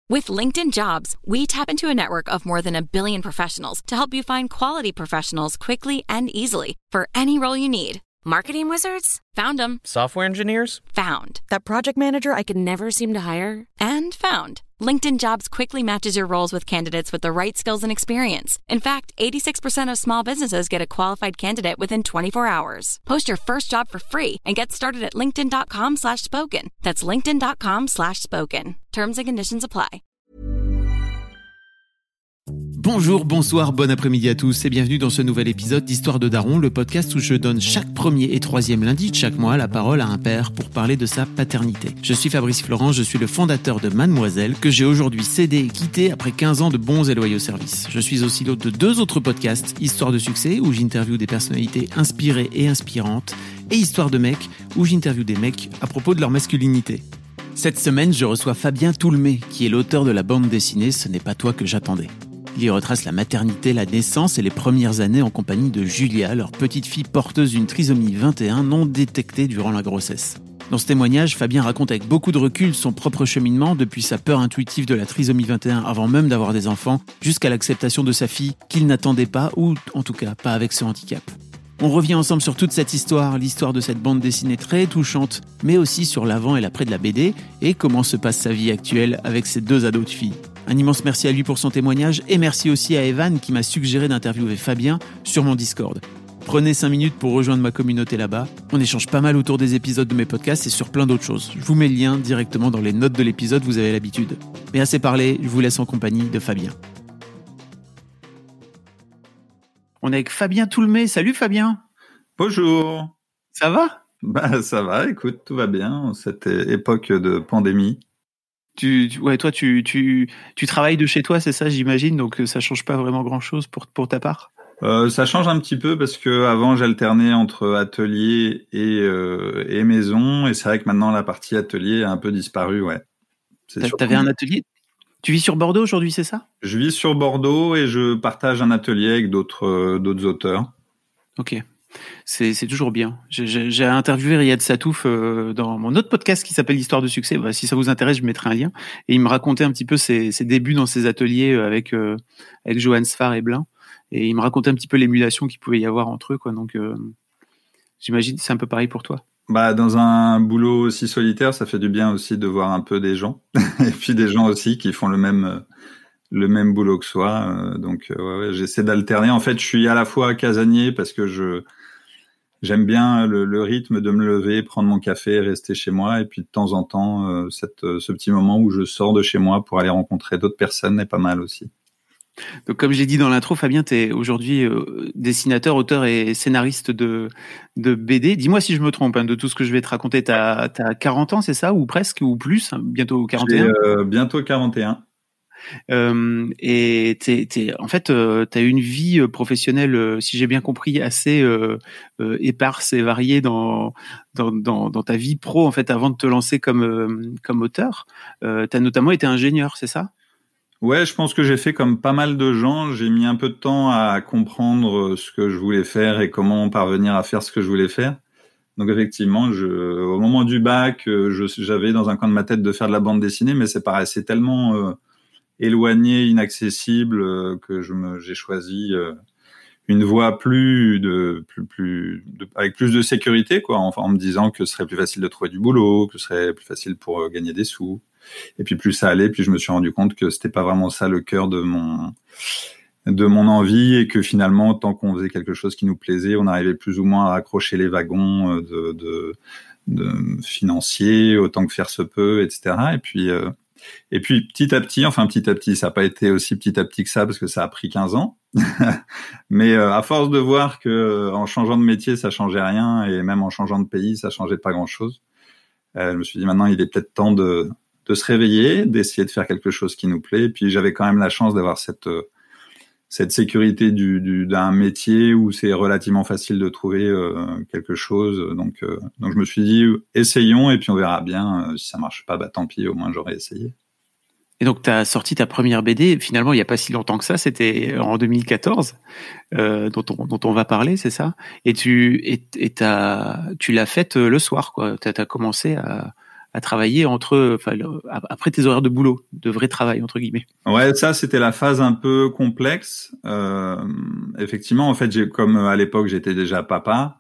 With LinkedIn Jobs, we tap into a network of more than 1 billion professionals to help you find quality professionals quickly and easily for any role you need. Marketing wizards? Found them. Software engineers? Found. That project manager I could never seem to hire? And found. LinkedIn Jobs quickly matches your roles with candidates with the right skills and experience. In fact, 86% of small businesses get a qualified candidate within 24 hours. Post your first job for free and get started at linkedin.com/spoken. That's linkedin.com/spoken. Terms and conditions apply. Bonjour, bonsoir, bon après-midi à tous et bienvenue dans ce nouvel épisode d'Histoire de Daron, le podcast où je donne chaque premier et troisième lundi de chaque mois la parole à un père pour parler de sa paternité. Je suis Fabrice Florent, je suis le fondateur de Mademoiselle, que j'ai aujourd'hui cédé et quitté après 15 ans de bons et loyaux services. Je suis aussi l'hôte de 2 autres podcasts, Histoire de succès, où j'interviewe des personnalités inspirées et inspirantes, et Histoire de mecs, où j'interviewe des mecs à propos de leur masculinité. Cette semaine, je reçois Fabien Toulmé, qui est l'auteur de la bande dessinée « Ce n'est pas toi que j'attendais ». Il y retrace la maternité, la naissance et les premières années en compagnie de Julia, leur petite fille porteuse d'une trisomie 21 non détectée durant la grossesse. Dans ce témoignage, Fabien raconte avec beaucoup de recul son propre cheminement depuis sa peur intuitive de la trisomie 21 avant même d'avoir des enfants, jusqu'à l'acceptation de sa fille qu'il n'attendait pas, ou en tout cas pas avec ce handicap. On revient ensemble sur toute cette histoire, l'histoire de cette bande dessinée très touchante, mais aussi sur l'avant et l'après de la BD, et comment se passe sa vie actuelle avec ses 2 ados de filles. Un immense merci à lui pour son témoignage, et merci aussi à Evan qui m'a suggéré d'interviewer Fabien sur mon Discord. Prenez 5 minutes pour rejoindre ma communauté là-bas. On échange pas mal autour des épisodes de mes podcasts et sur plein d'autres choses. Je vous mets le lien directement dans les notes de l'épisode, vous avez l'habitude. Mais assez parlé, je vous laisse en compagnie de Fabien. On est avec Fabien Toulmé. Salut Fabien. Bonjour. Ça va ? Ça va, écoute, tout va bien en cette époque de pandémie. Toi, tu travailles de chez toi, c'est ça, j'imagine, donc ça change pas vraiment grand-chose pour ta part. Ça change un petit peu parce que avant j'alternais entre atelier et maison, et c'est vrai que maintenant la partie atelier a un peu disparu, ouais. T'avais un atelier ? Tu vis sur Bordeaux aujourd'hui, c'est ça ? Je vis sur Bordeaux et je partage un atelier avec d'autres auteurs. Ok. C'est toujours bien. J'ai interviewé Riyad Satouf dans mon autre podcast qui s'appelle Histoire de succès. Bah, si ça vous intéresse, je mettrai un lien. Et il me racontait un petit peu ses débuts dans ses ateliers avec Johan Sfar et Blin. Et il me racontait un petit peu l'émulation qu'il pouvait y avoir entre eux, quoi. Donc, j'imagine que c'est un peu pareil pour toi. Dans un boulot aussi solitaire, ça fait du bien aussi de voir un peu des gens. Et puis des gens aussi qui font le même boulot que soi. Donc, ouais, j'essaie d'alterner. En fait, je suis à la fois casanier parce que j'aime bien le rythme de me lever, prendre mon café et rester chez moi. Et puis, de temps en temps, ce petit moment où je sors de chez moi pour aller rencontrer d'autres personnes est pas mal aussi. Donc, comme j'ai dit dans l'intro, Fabien, tu es aujourd'hui dessinateur, auteur et scénariste de BD. Dis-moi si je me trompe de tout ce que je vais te raconter. T'as 40 ans, c'est ça ? Ou presque ? Ou plus ? Bientôt 41 ? Bientôt 41. Et t'as une vie professionnelle, si j'ai bien compris, assez éparse et variée dans ta vie pro, en fait, avant de te lancer comme auteur. T'as notamment été ingénieur, c'est ça ? Ouais, je pense que j'ai fait comme pas mal de gens. J'ai mis un peu de temps à comprendre ce que je voulais faire et comment parvenir à faire ce que je voulais faire. Donc effectivement, au moment du bac, j'avais dans un coin de ma tête de faire de la bande dessinée, mais c'est pareil, c'est tellement éloigné, inaccessible, que j'ai choisi une voie avec plus de sécurité, quoi, en me disant que ce serait plus facile de trouver du boulot, que ce serait plus facile pour gagner des sous. Et puis plus ça allait, puis je me suis rendu compte que c'était pas vraiment ça le cœur de mon envie, et que finalement, tant qu'on faisait quelque chose qui nous plaisait, on arrivait plus ou moins à raccrocher les wagons de financiers autant que faire se peut, etc. Et puis petit à petit, ça n'a pas été aussi petit à petit que ça parce que ça a pris 15 ans. Mais à force de voir que en changeant de métier, ça changeait rien, et même en changeant de pays, ça changeait pas grand-chose, je me suis dit maintenant, il est peut-être temps de se réveiller, d'essayer de faire quelque chose qui nous plaît. Et puis j'avais quand même la chance d'avoir cette sécurité d'un métier où c'est relativement facile de trouver quelque chose. Donc je me suis dit, essayons, et puis on verra bien. Si ça marche pas, tant pis, au moins j'aurais essayé. Et donc, tu as sorti ta première BD, finalement, il n'y a pas si longtemps que ça, c'était en 2014, dont on va parler, c'est ça ? Et tu l'as faite le soir, quoi. Tu as commencé à travailler après tes horaires de boulot, de vrai travail entre guillemets. Ouais, ça c'était la phase un peu complexe. Effectivement, en fait, comme à l'époque j'étais déjà papa,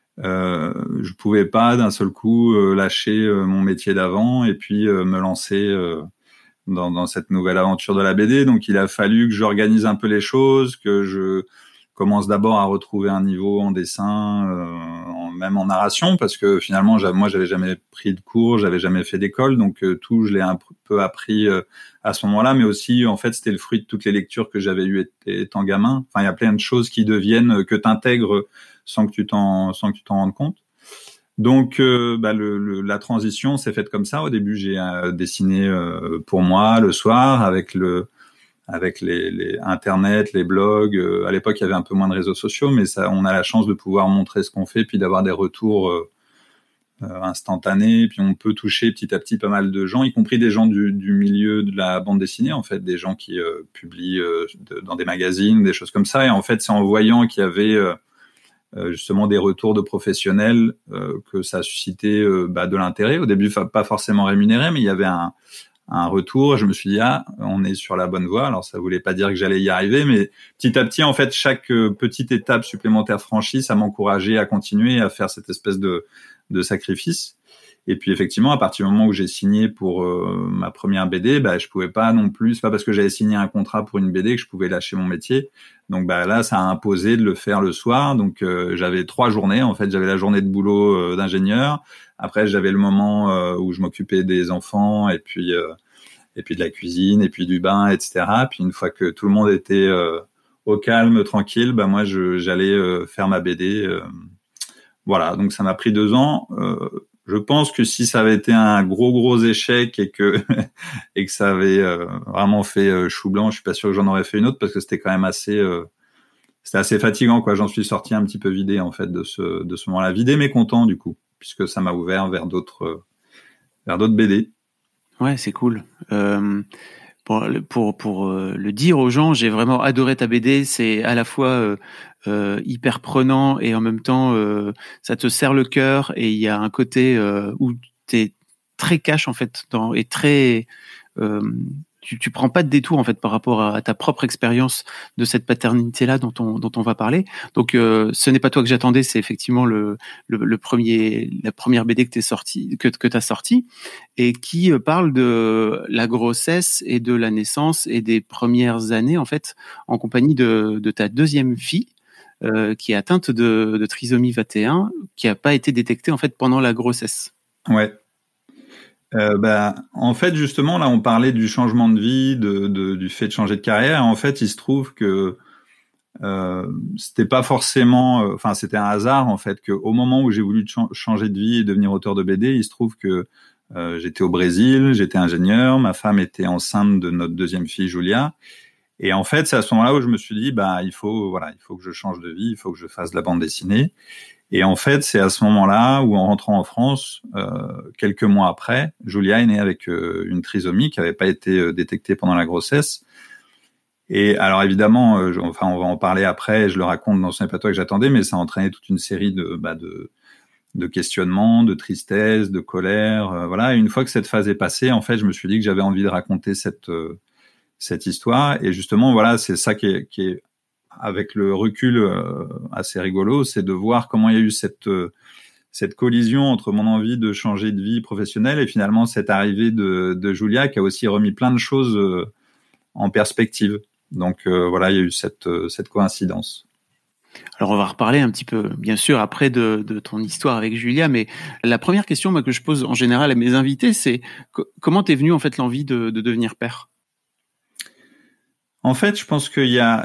je pouvais pas d'un seul coup lâcher mon métier d'avant et puis me lancer dans cette nouvelle aventure de la BD. Donc il a fallu que j'organise un peu les choses, que je commence d'abord à retrouver un niveau en dessin, même en narration, parce que finalement moi j'avais jamais pris de cours, j'avais jamais fait d'école, donc tout je l'ai un peu appris à ce moment-là, mais aussi en fait c'était le fruit de toutes les lectures que j'avais eues étant gamin. Enfin il y a plein de choses qui deviennent que t'intègres sans que tu t'en rendes compte. Donc la transition s'est faite comme ça. Au début j'ai dessiné pour moi le soir avec les internet, les blogs. À l'époque, il y avait un peu moins de réseaux sociaux, mais ça, on a la chance de pouvoir montrer ce qu'on fait, puis d'avoir des retours instantanés. Puis on peut toucher petit à petit pas mal de gens, y compris des gens du milieu de la bande dessinée, en fait, des gens qui publient dans des magazines, des choses comme ça. Et en fait, c'est en voyant qu'il y avait justement des retours de professionnels que ça a suscité de l'intérêt. Au début, pas forcément rémunéré, mais il y avait un retour. Je me suis dit, on est sur la bonne voie. Alors, ça voulait pas dire que j'allais y arriver, mais petit à petit, en fait, chaque petite étape supplémentaire franchie, ça m'encourageait à continuer à faire cette espèce de sacrifice. Et puis, effectivement, à partir du moment où j'ai signé pour ma première BD, je pouvais pas non plus, c'est pas parce que j'avais signé un contrat pour une BD que je pouvais lâcher mon métier. Donc, là, ça a imposé de le faire le soir. Donc, j'avais 3 journées. En fait, j'avais la journée de boulot d'ingénieur. Après, j'avais le moment où je m'occupais des enfants et puis de la cuisine et puis du bain, etc. Puis une fois que tout le monde était au calme, tranquille, moi j'allais faire ma BD. Voilà, donc ça m'a pris 2 ans. Je pense que si ça avait été un gros échec et que ça avait vraiment fait chou blanc, je suis pas sûr que j'en aurais fait une autre parce que c'était quand même c'était assez fatigant, quoi. J'en suis sorti un petit peu vidé en fait de ce moment-là, vidé mais content du coup, puisque ça m'a ouvert vers d'autres BD. Ouais, c'est cool. Pour le dire aux gens, j'ai vraiment adoré ta BD. C'est à la fois hyper prenant et en même temps ça te serre le cœur, et il y a un côté où t'es très cash en fait et très tu prends pas de détour en fait par rapport à ta propre expérience de cette paternité-là dont on va parler. Donc ce n'est pas toi que j'attendais, c'est effectivement la première BD que t'as sortie, et qui parle de la grossesse et de la naissance et des premières années en fait en compagnie de ta deuxième fille qui est atteinte de trisomie 21, qui a pas été détectée en fait pendant la grossesse. Ouais. En fait, justement, là, on parlait du changement de vie, du fait de changer de carrière. En fait, il se trouve que c'était pas forcément, c'était un hasard en fait, que au moment où j'ai voulu changer de vie et devenir auteur de BD, il se trouve que j'étais au Brésil, j'étais ingénieur, ma femme était enceinte de notre deuxième fille Julia, et en fait, c'est à ce moment-là où je me suis dit, il faut que je change de vie, il faut que je fasse de la bande dessinée. Et en fait, c'est à ce moment-là où, en rentrant en France, quelques mois après, Julia est née avec une trisomie qui n'avait pas été détectée pendant la grossesse. Et alors évidemment, on va en parler après, je le raconte dans Ce n'est pas toi que j'attendais, mais ça a entraîné toute une série de questionnements, de tristesse, de colère. Voilà. Et une fois que cette phase est passée, en fait, je me suis dit que j'avais envie de raconter cette histoire. Et justement, voilà, c'est ça qui est avec le recul assez rigolo, c'est de voir comment il y a eu cette collision entre mon envie de changer de vie professionnelle et finalement cette arrivée de Julia qui a aussi remis plein de choses en perspective. Donc voilà, il y a eu cette coïncidence. Alors on va reparler un petit peu, bien sûr, après de ton histoire avec Julia, mais la première question que je pose en général à mes invités, c'est comment t'es venue en fait l'envie de devenir père ? En fait, je pense qu'il y a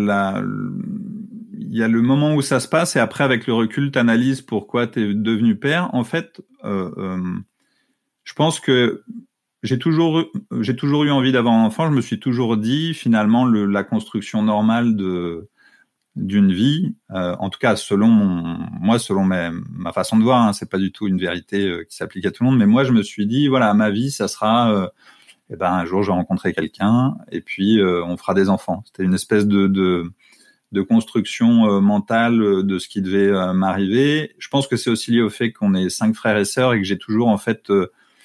le moment où ça se passe, et après, avec le recul, t'analyses pourquoi t'es devenu père. En fait, je pense que j'ai toujours eu envie d'avoir un enfant. Je me suis toujours dit, finalement, la construction normale d'une vie, en tout cas selon ma façon de voir, hein, c'est pas du tout une vérité qui s'applique à tout le monde, mais moi, je me suis dit, voilà, ma vie, ça sera un jour, je vais rencontrer quelqu'un et puis on fera des enfants. C'était une espèce de construction mentale de ce qui devait m'arriver. Je pense que c'est aussi lié au fait qu'on est 5 frères et sœurs et que j'ai toujours en fait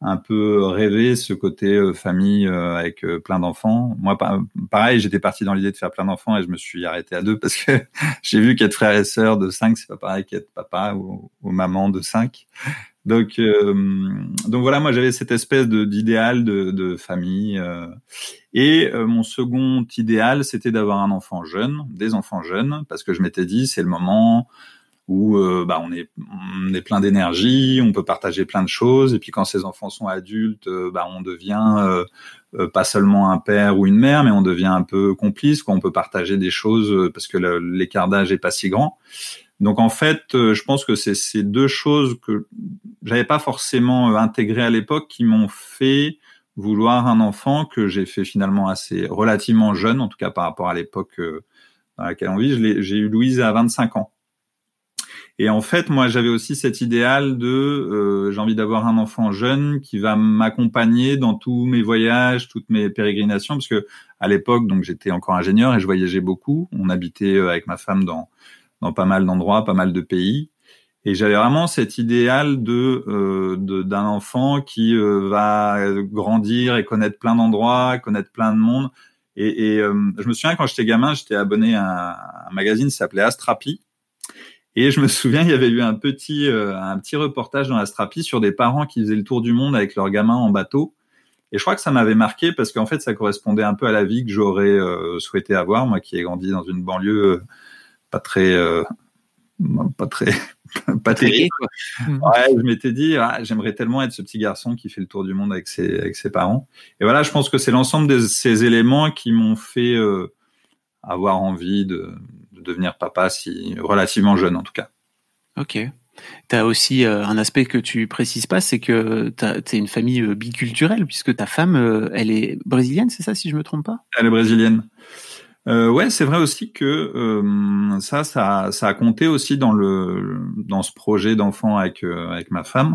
un peu rêvé ce côté famille avec plein d'enfants. Moi, pareil, j'étais parti dans l'idée de faire plein d'enfants et je me suis arrêté à 2 parce que j'ai vu qu'être frère et sœur de 5, c'est pas pareil qu'être papa ou maman de 5. Donc voilà, moi j'avais cette espèce d'idéal de famille. Et mon second idéal, c'était d'avoir un enfant jeune, des enfants jeunes, parce que je m'étais dit c'est le moment où on est plein d'énergie, on peut partager plein de choses, et puis quand ces enfants sont adultes, on devient pas seulement un père ou une mère, mais on devient un peu complice, quoi. On peut partager des choses parce que l'écart d'âge est pas si grand. Donc en fait, je pense que c'est ces deux choses que j'avais pas forcément intégrées à l'époque qui m'ont fait vouloir un enfant, que j'ai fait finalement assez relativement jeune, en tout cas par rapport à l'époque dans laquelle on vit. J'ai eu Louise à 25 ans. Et en fait, moi, j'avais aussi cet idéal de j'ai envie d'avoir un enfant jeune qui va m'accompagner dans tous mes voyages, toutes mes pérégrinations, parce que à l'époque, donc j'étais encore ingénieur et je voyageais beaucoup. On habitait avec ma femme dans pas mal d'endroits, pas mal de pays. Et j'avais vraiment cet idéal d'un enfant qui va grandir et connaître plein d'endroits, connaître plein de monde. Et je me souviens, quand j'étais gamin, j'étais abonné à un magazine qui s'appelait Astrapi. Et je me souviens, il y avait eu un petit reportage dans Astrapi sur des parents qui faisaient le tour du monde avec leurs gamins en bateau. Et je crois que ça m'avait marqué parce qu'en fait, ça correspondait un peu à la vie que j'aurais souhaité avoir, moi qui ai grandi dans une banlieue pas terrible. Ouais, je m'étais dit, j'aimerais tellement être ce petit garçon qui fait le tour du monde avec ses parents. Et voilà, je pense que c'est l'ensemble de ces éléments qui m'ont fait avoir envie de devenir papa relativement jeune en tout cas. Ok. T'as aussi un aspect que tu précises pas, c'est que t'es une famille biculturelle puisque ta femme, elle est brésilienne, c'est ça si je me trompe pas? Elle est brésilienne. Ouais, c'est vrai aussi que ça a compté aussi dans ce projet d'enfant avec ma femme.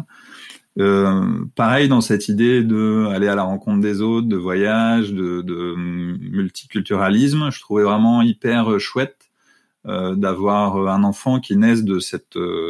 Pareil dans cette idée de aller à la rencontre des autres, de voyage, de multiculturalisme. Je trouvais vraiment hyper chouette d'avoir un enfant qui naisse de cette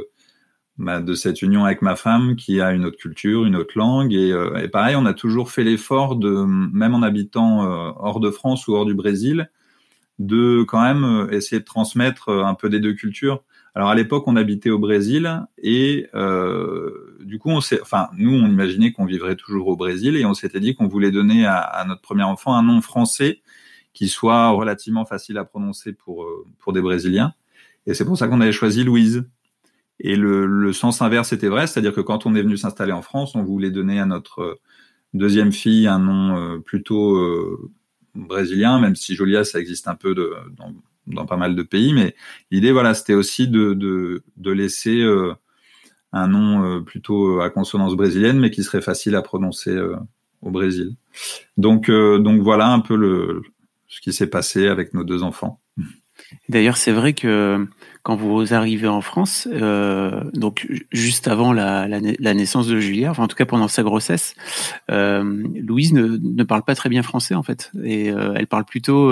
union avec ma femme, qui a une autre culture, une autre langue. Et pareil, on a toujours fait l'effort même en habitant hors de France ou hors du Brésil, de quand même essayer de transmettre un peu des deux cultures. Alors à l'époque, on habitait au Brésil et du coup, nous, on imaginait qu'on vivrait toujours au Brésil et on s'était dit qu'on voulait donner à notre premier enfant un nom français qui soit relativement facile à prononcer pour des Brésiliens. Et c'est pour ça qu'on avait choisi Louise. Et le sens inverse était vrai, c'est-à-dire que quand on est venu s'installer en France, on voulait donner à notre deuxième fille un nom plutôt brésilien, même si Jolia, ça existe un peu dans pas mal de pays, mais l'idée, voilà, c'était aussi de laisser un nom plutôt à consonance brésilienne, mais qui serait facile à prononcer au Brésil. Donc voilà un peu ce qui s'est passé avec nos deux enfants. D'ailleurs, c'est vrai que quand vous arrivez en France, donc juste avant la naissance de Julia, enfin en tout cas pendant sa grossesse, Louise ne parle pas très bien français en fait, et elle parle plutôt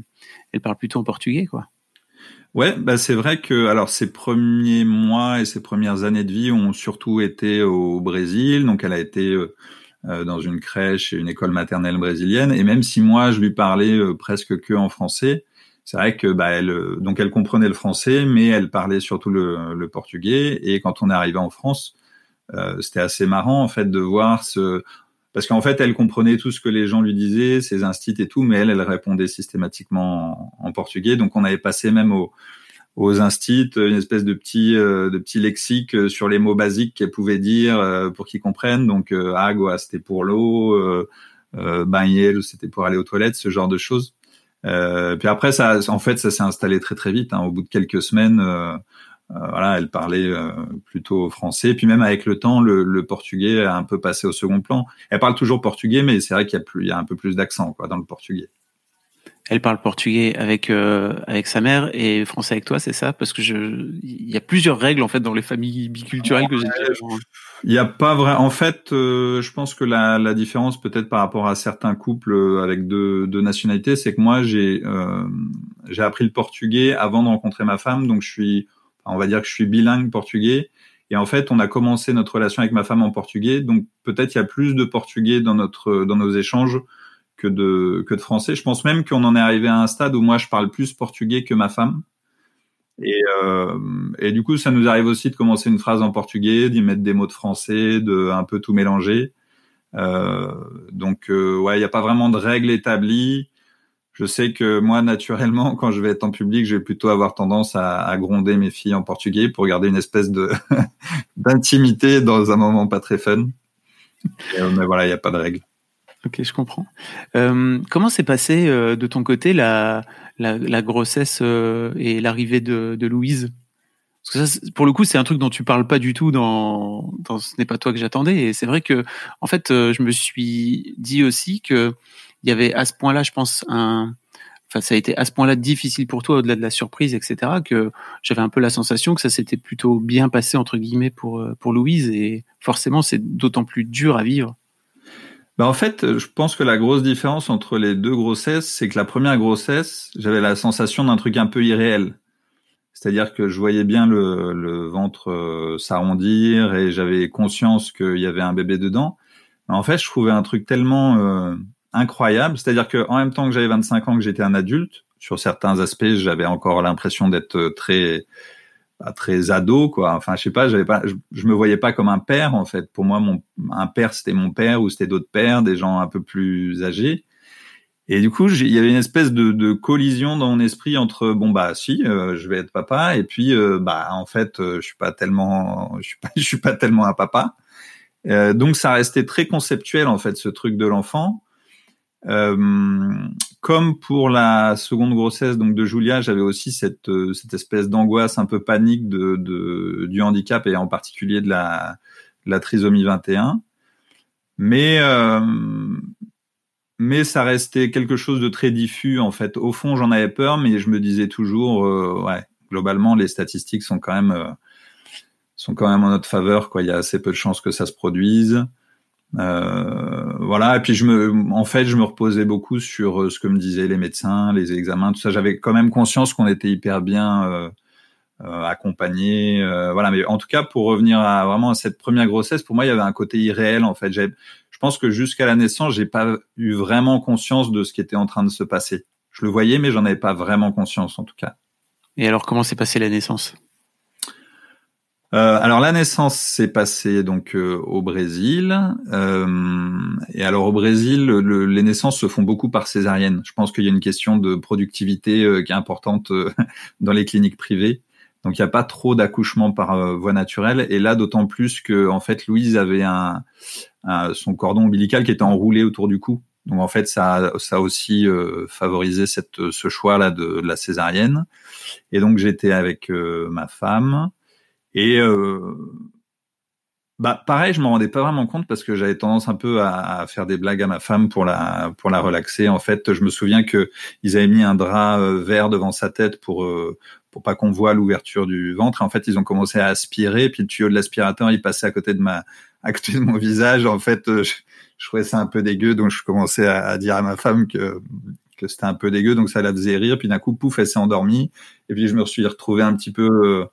en portugais, quoi. Ouais, c'est vrai que alors ses premiers mois et ses premières années de vie ont surtout été au Brésil, donc elle a été dans une crèche et une école maternelle brésilienne, et même si moi je lui parlais presque que en français, c'est vrai que elle comprenait le français, mais elle parlait surtout le portugais. Et quand on est arrivé en France, c'était assez marrant en fait de voir parce qu'en fait elle comprenait tout ce que les gens lui disaient, ses instits et tout, mais elle répondait systématiquement en portugais. Donc on avait passé même aux instits une espèce de petit lexique sur les mots basiques qu'elle pouvait dire pour qu'ils comprennent. Donc água c'était pour l'eau, banheiro c'était pour aller aux toilettes, ce genre de choses. Puis après, ça s'est installé très très vite. Au bout de quelques semaines, elle parlait plutôt français. Puis même avec le temps, le portugais a un peu passé au second plan. Elle parle toujours portugais, mais c'est vrai qu'il y a un peu plus d'accent, quoi, dans le portugais. Elle parle portugais avec sa mère et français avec toi, c'est ça? Parce que il y a plusieurs règles en fait dans les familles biculturelles que j'ai déjà. Il y a pas vrai. En fait, je pense que la différence peut-être par rapport à certains couples avec deux nationalités, c'est que moi j'ai appris le portugais avant de rencontrer ma femme, donc on va dire que je suis bilingue portugais. Et en fait, on a commencé notre relation avec ma femme en portugais, donc peut-être il y a plus de portugais dans nos échanges que de français. Je pense même qu'on en est arrivé à un stade où moi je parle plus portugais que ma femme. Et du coup, ça nous arrive aussi de commencer une phrase en portugais, d'y mettre des mots de français, de un peu tout mélanger. Donc, ouais, il n'y a pas vraiment de règles établies. Je sais que moi, naturellement, quand je vais être en public, je vais plutôt avoir tendance à gronder mes filles en portugais pour garder une espèce de d'intimité dans un moment pas très fun. Mais voilà, il n'y a pas de règles. Ok, je comprends. Comment s'est passé de ton côté la grossesse et l'arrivée de Louise? Parce que ça, pour le coup, c'est un truc dont tu parles pas du tout dans Ce n'est pas toi que j'attendais. Et c'est vrai que, en fait, je me suis dit aussi que il y avait à ce point-là, je pense, ça a été à ce point-là difficile pour toi, au-delà de la surprise, etc., que j'avais un peu la sensation que ça s'était plutôt bien passé, entre guillemets, pour Louise. Et forcément, c'est d'autant plus dur à vivre. En fait, je pense que la grosse différence entre les deux grossesses, c'est que la première grossesse, j'avais la sensation d'un truc un peu irréel. C'est-à-dire que je voyais bien le ventre s'arrondir et j'avais conscience qu'il y avait un bébé dedans. Mais en fait, je trouvais un truc tellement incroyable. C'est-à-dire que en même temps que j'avais 25 ans, que j'étais un adulte, sur certains aspects, j'avais encore l'impression d'être très ado, quoi. Enfin, je sais pas, je me voyais pas comme un père, en fait. Pour moi, un père, c'était mon père ou c'était d'autres pères, des gens un peu plus âgés. Et du coup, il y avait une espèce de collision dans mon esprit entre je vais être papa, et puis en fait, je suis pas tellement un papa. Donc ça restait très conceptuel, en fait, ce truc de l'enfant. Comme pour la seconde grossesse donc de Julia, j'avais aussi cette espèce d'angoisse un peu panique du handicap et en particulier de la trisomie 21. Mais ça restait quelque chose de très diffus, en fait. Au fond, j'en avais peur, mais je me disais toujours, globalement, les statistiques sont quand même en notre faveur, quoi. Il y a assez peu de chances que ça se produise. Voilà. Et puis je me reposais beaucoup sur ce que me disaient les médecins, les examens, tout ça. J'avais quand même conscience qu'on était hyper bien accompagnés. Voilà. Mais en tout cas, pour revenir à cette première grossesse, pour moi, il y avait un côté irréel, en fait. Je pense que jusqu'à la naissance, j'ai pas eu vraiment conscience de ce qui était en train de se passer. Je le voyais, mais j'en avais pas vraiment conscience, en tout cas. Et alors, comment s'est passée la naissance ? Alors la naissance s'est passée donc au Brésil. Et alors au Brésil, les naissances se font beaucoup par césarienne. Je pense qu'il y a une question de productivité qui est importante dans les cliniques privées. Donc il n'y a pas trop d'accouchements par voie naturelle. Et là, d'autant plus que en fait Louise avait son cordon ombilical qui était enroulé autour du cou. Donc en fait ça a aussi favorisé ce choix-là de la césarienne. Et donc j'étais avec ma femme. Et pareil, je m'en rendais pas vraiment compte parce que j'avais tendance un peu à faire des blagues à ma femme pour la relaxer. En fait, je me souviens que ils avaient mis un drap vert devant sa tête pour pas qu'on voie l'ouverture du ventre. Et en fait, ils ont commencé à aspirer, puis le tuyau de l'aspirateur, il passait à côté de mon visage. En fait, je trouvais ça un peu dégueu, donc je commençais à dire à ma femme que c'était un peu dégueu, donc ça la faisait rire. Puis d'un coup, pouf, elle s'est endormie. Et puis je me suis retrouvé un petit peu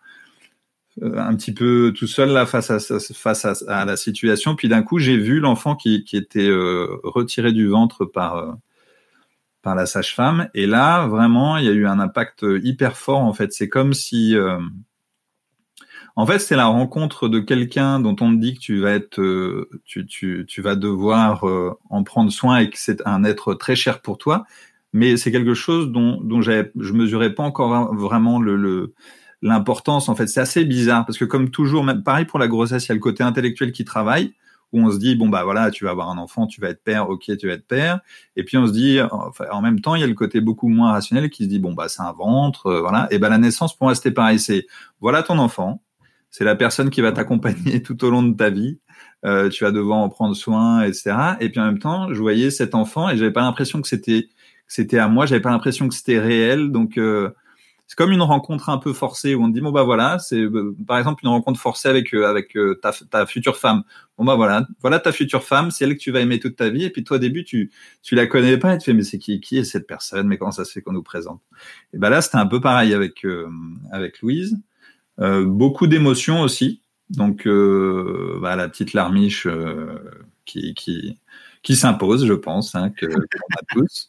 tout seul là face à la situation. Puis d'un coup, j'ai vu l'enfant qui était retiré du ventre par la sage-femme. Et là, vraiment, il y a eu un impact hyper fort. En fait, c'est comme si, en fait, c'est la rencontre de quelqu'un dont on te dit que tu vas être, tu vas devoir en prendre soin et que c'est un être très cher pour toi. Mais c'est quelque chose dont je mesurais pas encore vraiment l'importance. En fait, c'est assez bizarre parce que comme toujours, même pareil pour la grossesse, il y a le côté intellectuel qui travaille où on se dit voilà, tu vas avoir un enfant, tu vas être père, ok, tu vas être père. Et puis on se dit, en même temps, il y a le côté beaucoup moins rationnel qui se dit c'est un ventre, voilà. Et la naissance pour moi c'était pareil, c'est voilà ton enfant, c'est la personne qui va t'accompagner tout au long de ta vie. Tu vas devoir en prendre soin, etc. Et puis en même temps, je voyais cet enfant et j'avais pas l'impression que c'était à moi, j'avais pas l'impression que c'était réel, donc c'est comme une rencontre un peu forcée où on dit voilà, c'est par exemple une rencontre forcée avec ta future femme. Voilà ta future femme, c'est elle que tu vas aimer toute ta vie. Et puis toi au début tu la connais pas et tu fais mais c'est qui est cette personne, mais comment ça se fait qu'on nous présente? Et là c'était un peu pareil avec Louise. Beaucoup d'émotions aussi. Donc, la petite larmiche qui s'impose, je pense, qu'on a tous.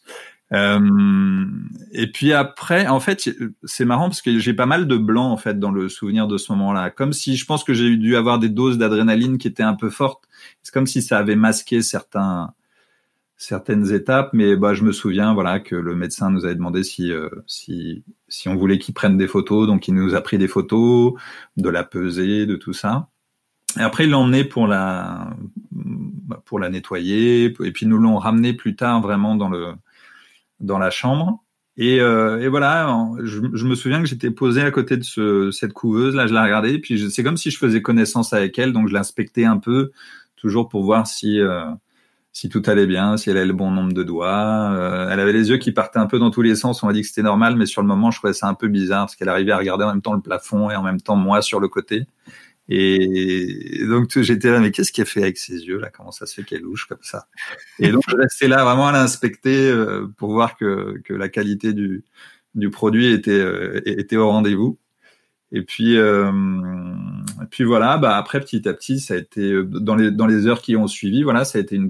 Et puis après, en fait, c'est marrant parce que j'ai pas mal de blanc en fait dans le souvenir de ce moment-là, comme si je pense que j'ai dû avoir des doses d'adrénaline qui étaient un peu fortes. C'est comme si ça avait masqué certaines étapes, mais je me souviens que le médecin nous avait demandé si on voulait qu'il prenne des photos, donc il nous a pris des photos de la pesée, de tout ça. Et après, ils l'ont emmené pour la nettoyer, et puis nous l'ont ramené plus tard vraiment dans la chambre. Et voilà, je me souviens que j'étais posé à côté de cette couveuse, là je la regardais, puis c'est comme si je faisais connaissance avec elle, donc je l'inspectais un peu, toujours pour voir si tout allait bien, si elle avait le bon nombre de doigts. Elle avait les yeux qui partaient un peu dans tous les sens, on m'a dit que c'était normal, mais sur le moment je trouvais ça un peu bizarre, parce qu'elle arrivait à regarder en même temps le plafond et en même temps moi sur le côté. Et donc j'étais là, mais qu'est-ce qu'elle fait avec ses yeux là? Comment ça se fait qu'elle louche comme ça? Et donc je restais là vraiment à l'inspecter pour voir que la qualité du produit était au rendez-vous. Et puis voilà, après petit à petit, ça a été dans les heures qui ont suivi, voilà, ça a été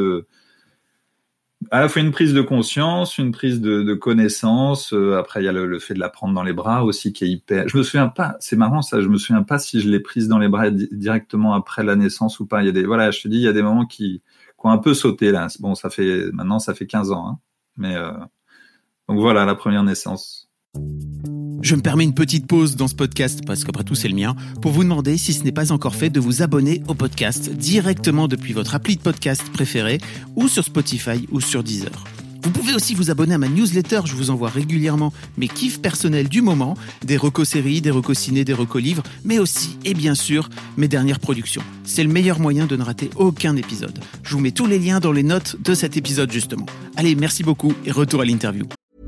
à la fois une prise de conscience, une prise de connaissance. Après, il y a le fait de la prendre dans les bras aussi qui est hyper. Je me souviens pas. C'est marrant ça. Je me souviens pas si je l'ai prise dans les bras directement après la naissance ou pas. Il y a je te dis, il y a des moments qui ont un peu sauté là. Bon, ça fait 15 ans, hein. Mais donc voilà la première naissance. Je me permets une petite pause dans ce podcast, parce qu'après tout c'est le mien, pour vous demander, si ce n'est pas encore fait, de vous abonner au podcast directement depuis votre appli de podcast préférée, ou sur Spotify ou sur Deezer. Vous pouvez aussi vous abonner à ma newsletter, je vous envoie régulièrement mes kiffs personnels du moment, des recos séries, des recos ciné, des recos livres, mais aussi, et bien sûr, mes dernières productions. C'est le meilleur moyen de ne rater aucun épisode. Je vous mets tous les liens dans les notes de cet épisode justement. Allez, merci beaucoup et retour à l'interview.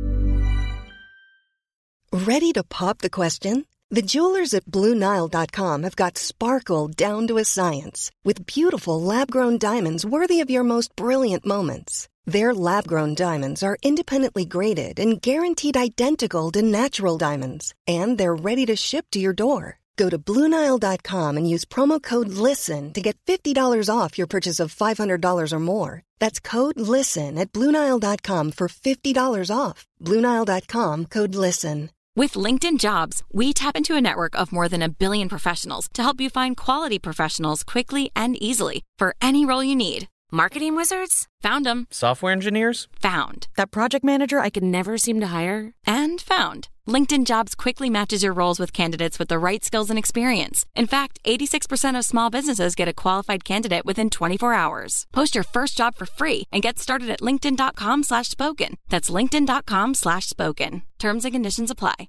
Ready to pop the question? The jewelers at BlueNile.com have got sparkle down to a science with beautiful lab-grown diamonds worthy of your most brilliant moments. Their lab-grown diamonds are independently graded and guaranteed identical to natural diamonds, and they're ready to ship to your door. Go to BlueNile.com and use promo code LISTEN to get $50 off your purchase of $500 or more. That's code LISTEN at BlueNile.com for $50 off. BlueNile.com, code LISTEN. With LinkedIn Jobs, we tap into a network of more than 1 billion professionals to help you find quality professionals quickly and easily for any role you need. Marketing wizards? Found them. Software engineers? Found. That project manager I could never seem to hire? And found. LinkedIn Jobs quickly matches your roles with candidates with the right skills and experience. In fact, 86% of small businesses get a qualified candidate within 24 hours. Post your first job for free and get started at linkedin.com/spoken. That's linkedin.com/spoken. Terms and conditions apply.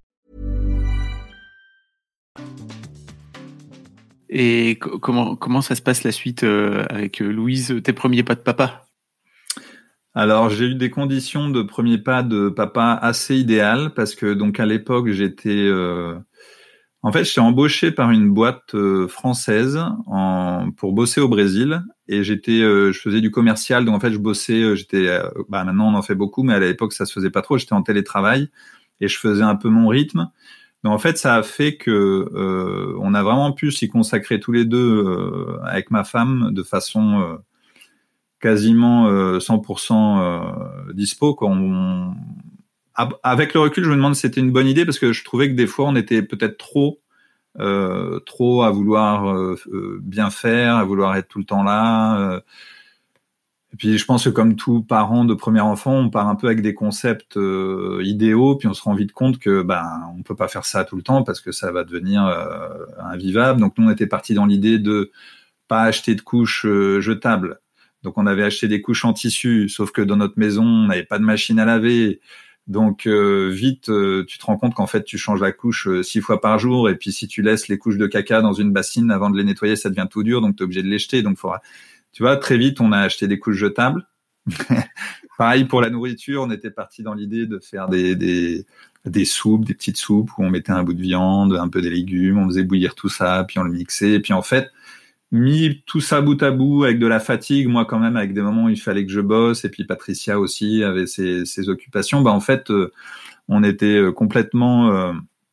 Et comment ça se passe la suite avec Louise, tes premiers pas de papa? Alors, j'ai eu des conditions de premier pas de papa assez idéales parce que donc à l'époque, j'étais embauché par une boîte française pour bosser au Brésil et je faisais du commercial, donc en fait je bossais, maintenant on en fait beaucoup, mais à l'époque ça se faisait pas trop, j'étais en télétravail et je faisais un peu mon rythme. Donc en fait ça a fait que on a vraiment pu s'y consacrer tous les deux avec ma femme de façon quasiment 100% dispo, quoi. Avec le recul, je me demande si c'était une bonne idée parce que je trouvais que des fois on était peut-être trop à vouloir bien faire, à vouloir être tout le temps là. Et puis je pense que comme tout parent de premier enfant, on part un peu avec des concepts idéaux, puis on se rend vite compte que on peut pas faire ça tout le temps parce que ça va devenir invivable. Donc nous on était partis dans l'idée de pas acheter de couches jetables. Donc on avait acheté des couches en tissu, sauf que dans notre maison, on n'avait pas de machine à laver. Donc vite, tu te rends compte qu'en fait, tu changes la couche 6 fois par jour. Et puis si tu laisses les couches de caca dans une bassine avant de les nettoyer, ça devient tout dur. Donc tu es obligé de les jeter. Donc tu vois, très vite, on a acheté des couches jetables. Pareil pour la nourriture, on était parti dans l'idée de faire des soupes, des petites soupes où on mettait un bout de viande, un peu des légumes, on faisait bouillir tout ça, puis on le mixait. Et puis en fait, mis tout ça bout à bout avec de la fatigue, moi quand même avec des moments où il fallait que je bosse et puis Patricia aussi avait ses occupations, en fait on était complètement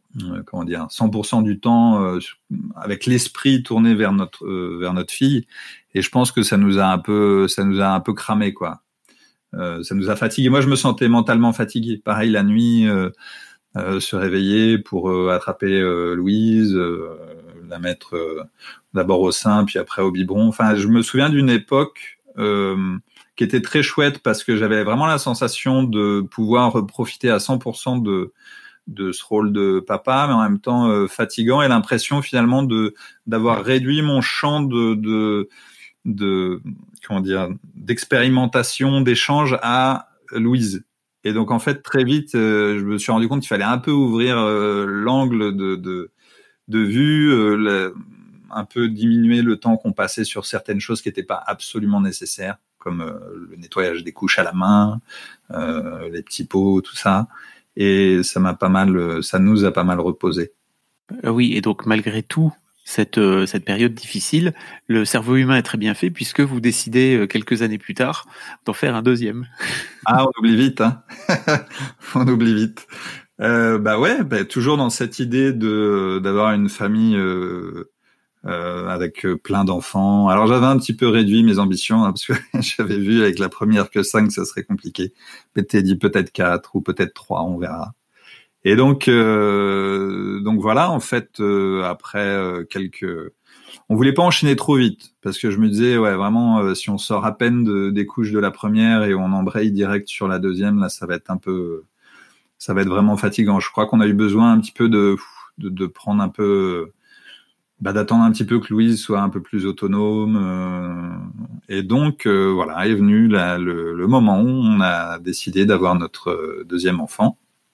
comment dire, 100% du temps avec l'esprit tourné vers notre fille. Et je pense que ça nous a un peu cramé, quoi. Ça nous a fatigué. Moi, je me sentais mentalement fatigué. Pareil, la nuit, se réveiller pour attraper Louise, la mettre d'abord au sein, puis après au biberon. Enfin, je me souviens d'une époque qui était très chouette parce que j'avais vraiment la sensation de pouvoir profiter à 100% de ce rôle de papa, mais en même temps fatigant, et l'impression finalement d'avoir réduit mon champ de comment dire, d'expérimentation, d'échange à Louise. Et donc en fait très vite, je me suis rendu compte qu'il fallait un peu ouvrir l'angle de vue, un peu diminuer le temps qu'on passait sur certaines choses qui n'étaient pas absolument nécessaires, comme le nettoyage des couches à la main, les petits pots, tout ça. Et ça nous a pas mal reposé. Oui, et donc malgré tout, cette période difficile, le cerveau humain est très bien fait puisque vous décidez quelques années plus tard d'en faire un deuxième. Ah, on oublie vite, hein. On oublie vite. Toujours dans cette idée d'avoir une famille avec plein d'enfants. Alors j'avais un petit peu réduit mes ambitions, hein, parce que j'avais vu avec la première que 5, ça serait compliqué. M'étais dit peut-être 4 ou peut-être 3, on verra. Et donc voilà, en fait, après on voulait pas enchaîner trop vite parce que je me disais ouais vraiment si on sort à peine des couches de la première et on embraye direct sur la deuxième, là ça va être vraiment fatigant. Je crois qu'on a eu besoin un petit peu de prendre un peu, d'attendre un petit peu que Louise soit un peu plus autonome, et donc voilà est venu le moment où on a décidé d'avoir notre deuxième enfant.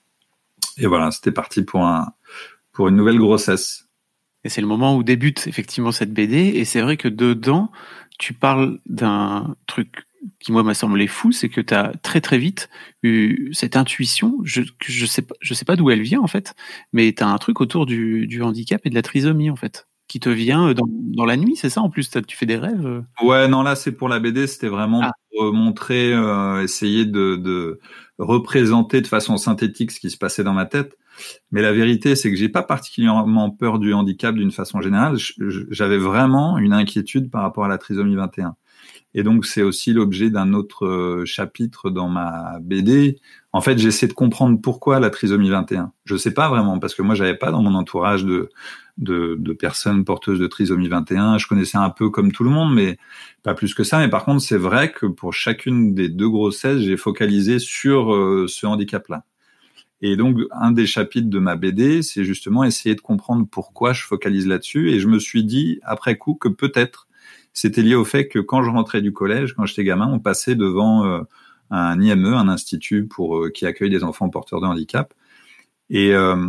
Et voilà, c'était parti pour une nouvelle grossesse. Et c'est le moment où débute effectivement cette BD. Et c'est vrai que dedans, tu parles d'un truc qui, moi, m'a semblé fou, c'est que tu as très, très vite eu cette intuition. Je sais pas d'où elle vient, en fait, mais tu as un truc autour du handicap et de la trisomie, en fait, qui te vient dans la nuit, c'est ça? En plus, tu fais des rêves? Ouais, non, là, c'est pour la BD, c'était vraiment pour montrer, essayer de représenter de façon synthétique ce qui se passait dans ma tête. Mais la vérité, c'est que j'ai pas particulièrement peur du handicap d'une façon générale. J'avais vraiment une inquiétude par rapport à la trisomie 21. Et donc, c'est aussi l'objet d'un autre chapitre dans ma BD. En fait, j'essaie de comprendre pourquoi la trisomie 21. Je sais pas vraiment, parce que moi, j'avais pas dans mon entourage de personnes porteuses de trisomie 21. Je connaissais un peu comme tout le monde, mais pas plus que ça. Mais par contre, c'est vrai que pour chacune des 2 grossesses, j'ai focalisé sur ce handicap-là. Et donc, un des chapitres de ma BD, c'est justement essayer de comprendre pourquoi je focalise là-dessus. Et je me suis dit, après coup, que peut-être c'était lié au fait que quand je rentrais du collège, quand j'étais gamin, on passait devant un IME, un institut qui accueille des enfants porteurs de handicap. Et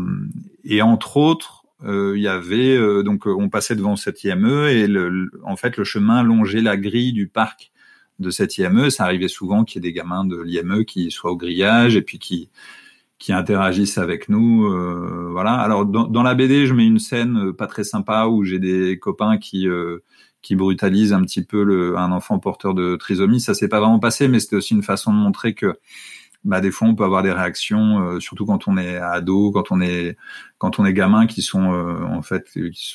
entre autres, il y avait donc on passait devant cet IME et en fait le chemin longeait la grille du parc de cet IME. Ça arrivait souvent qu'il y ait des gamins de l'IME qui soient au grillage et puis qui interagissent avec nous, voilà. Alors dans la BD, je mets une scène pas très sympa où j'ai des copains qui brutalisent un petit peu un enfant porteur de trisomie. Ça s'est pas vraiment passé, mais c'était aussi une façon de montrer que des fois on peut avoir des réactions, surtout quand on est ado, quand on est gamin, qui sont en fait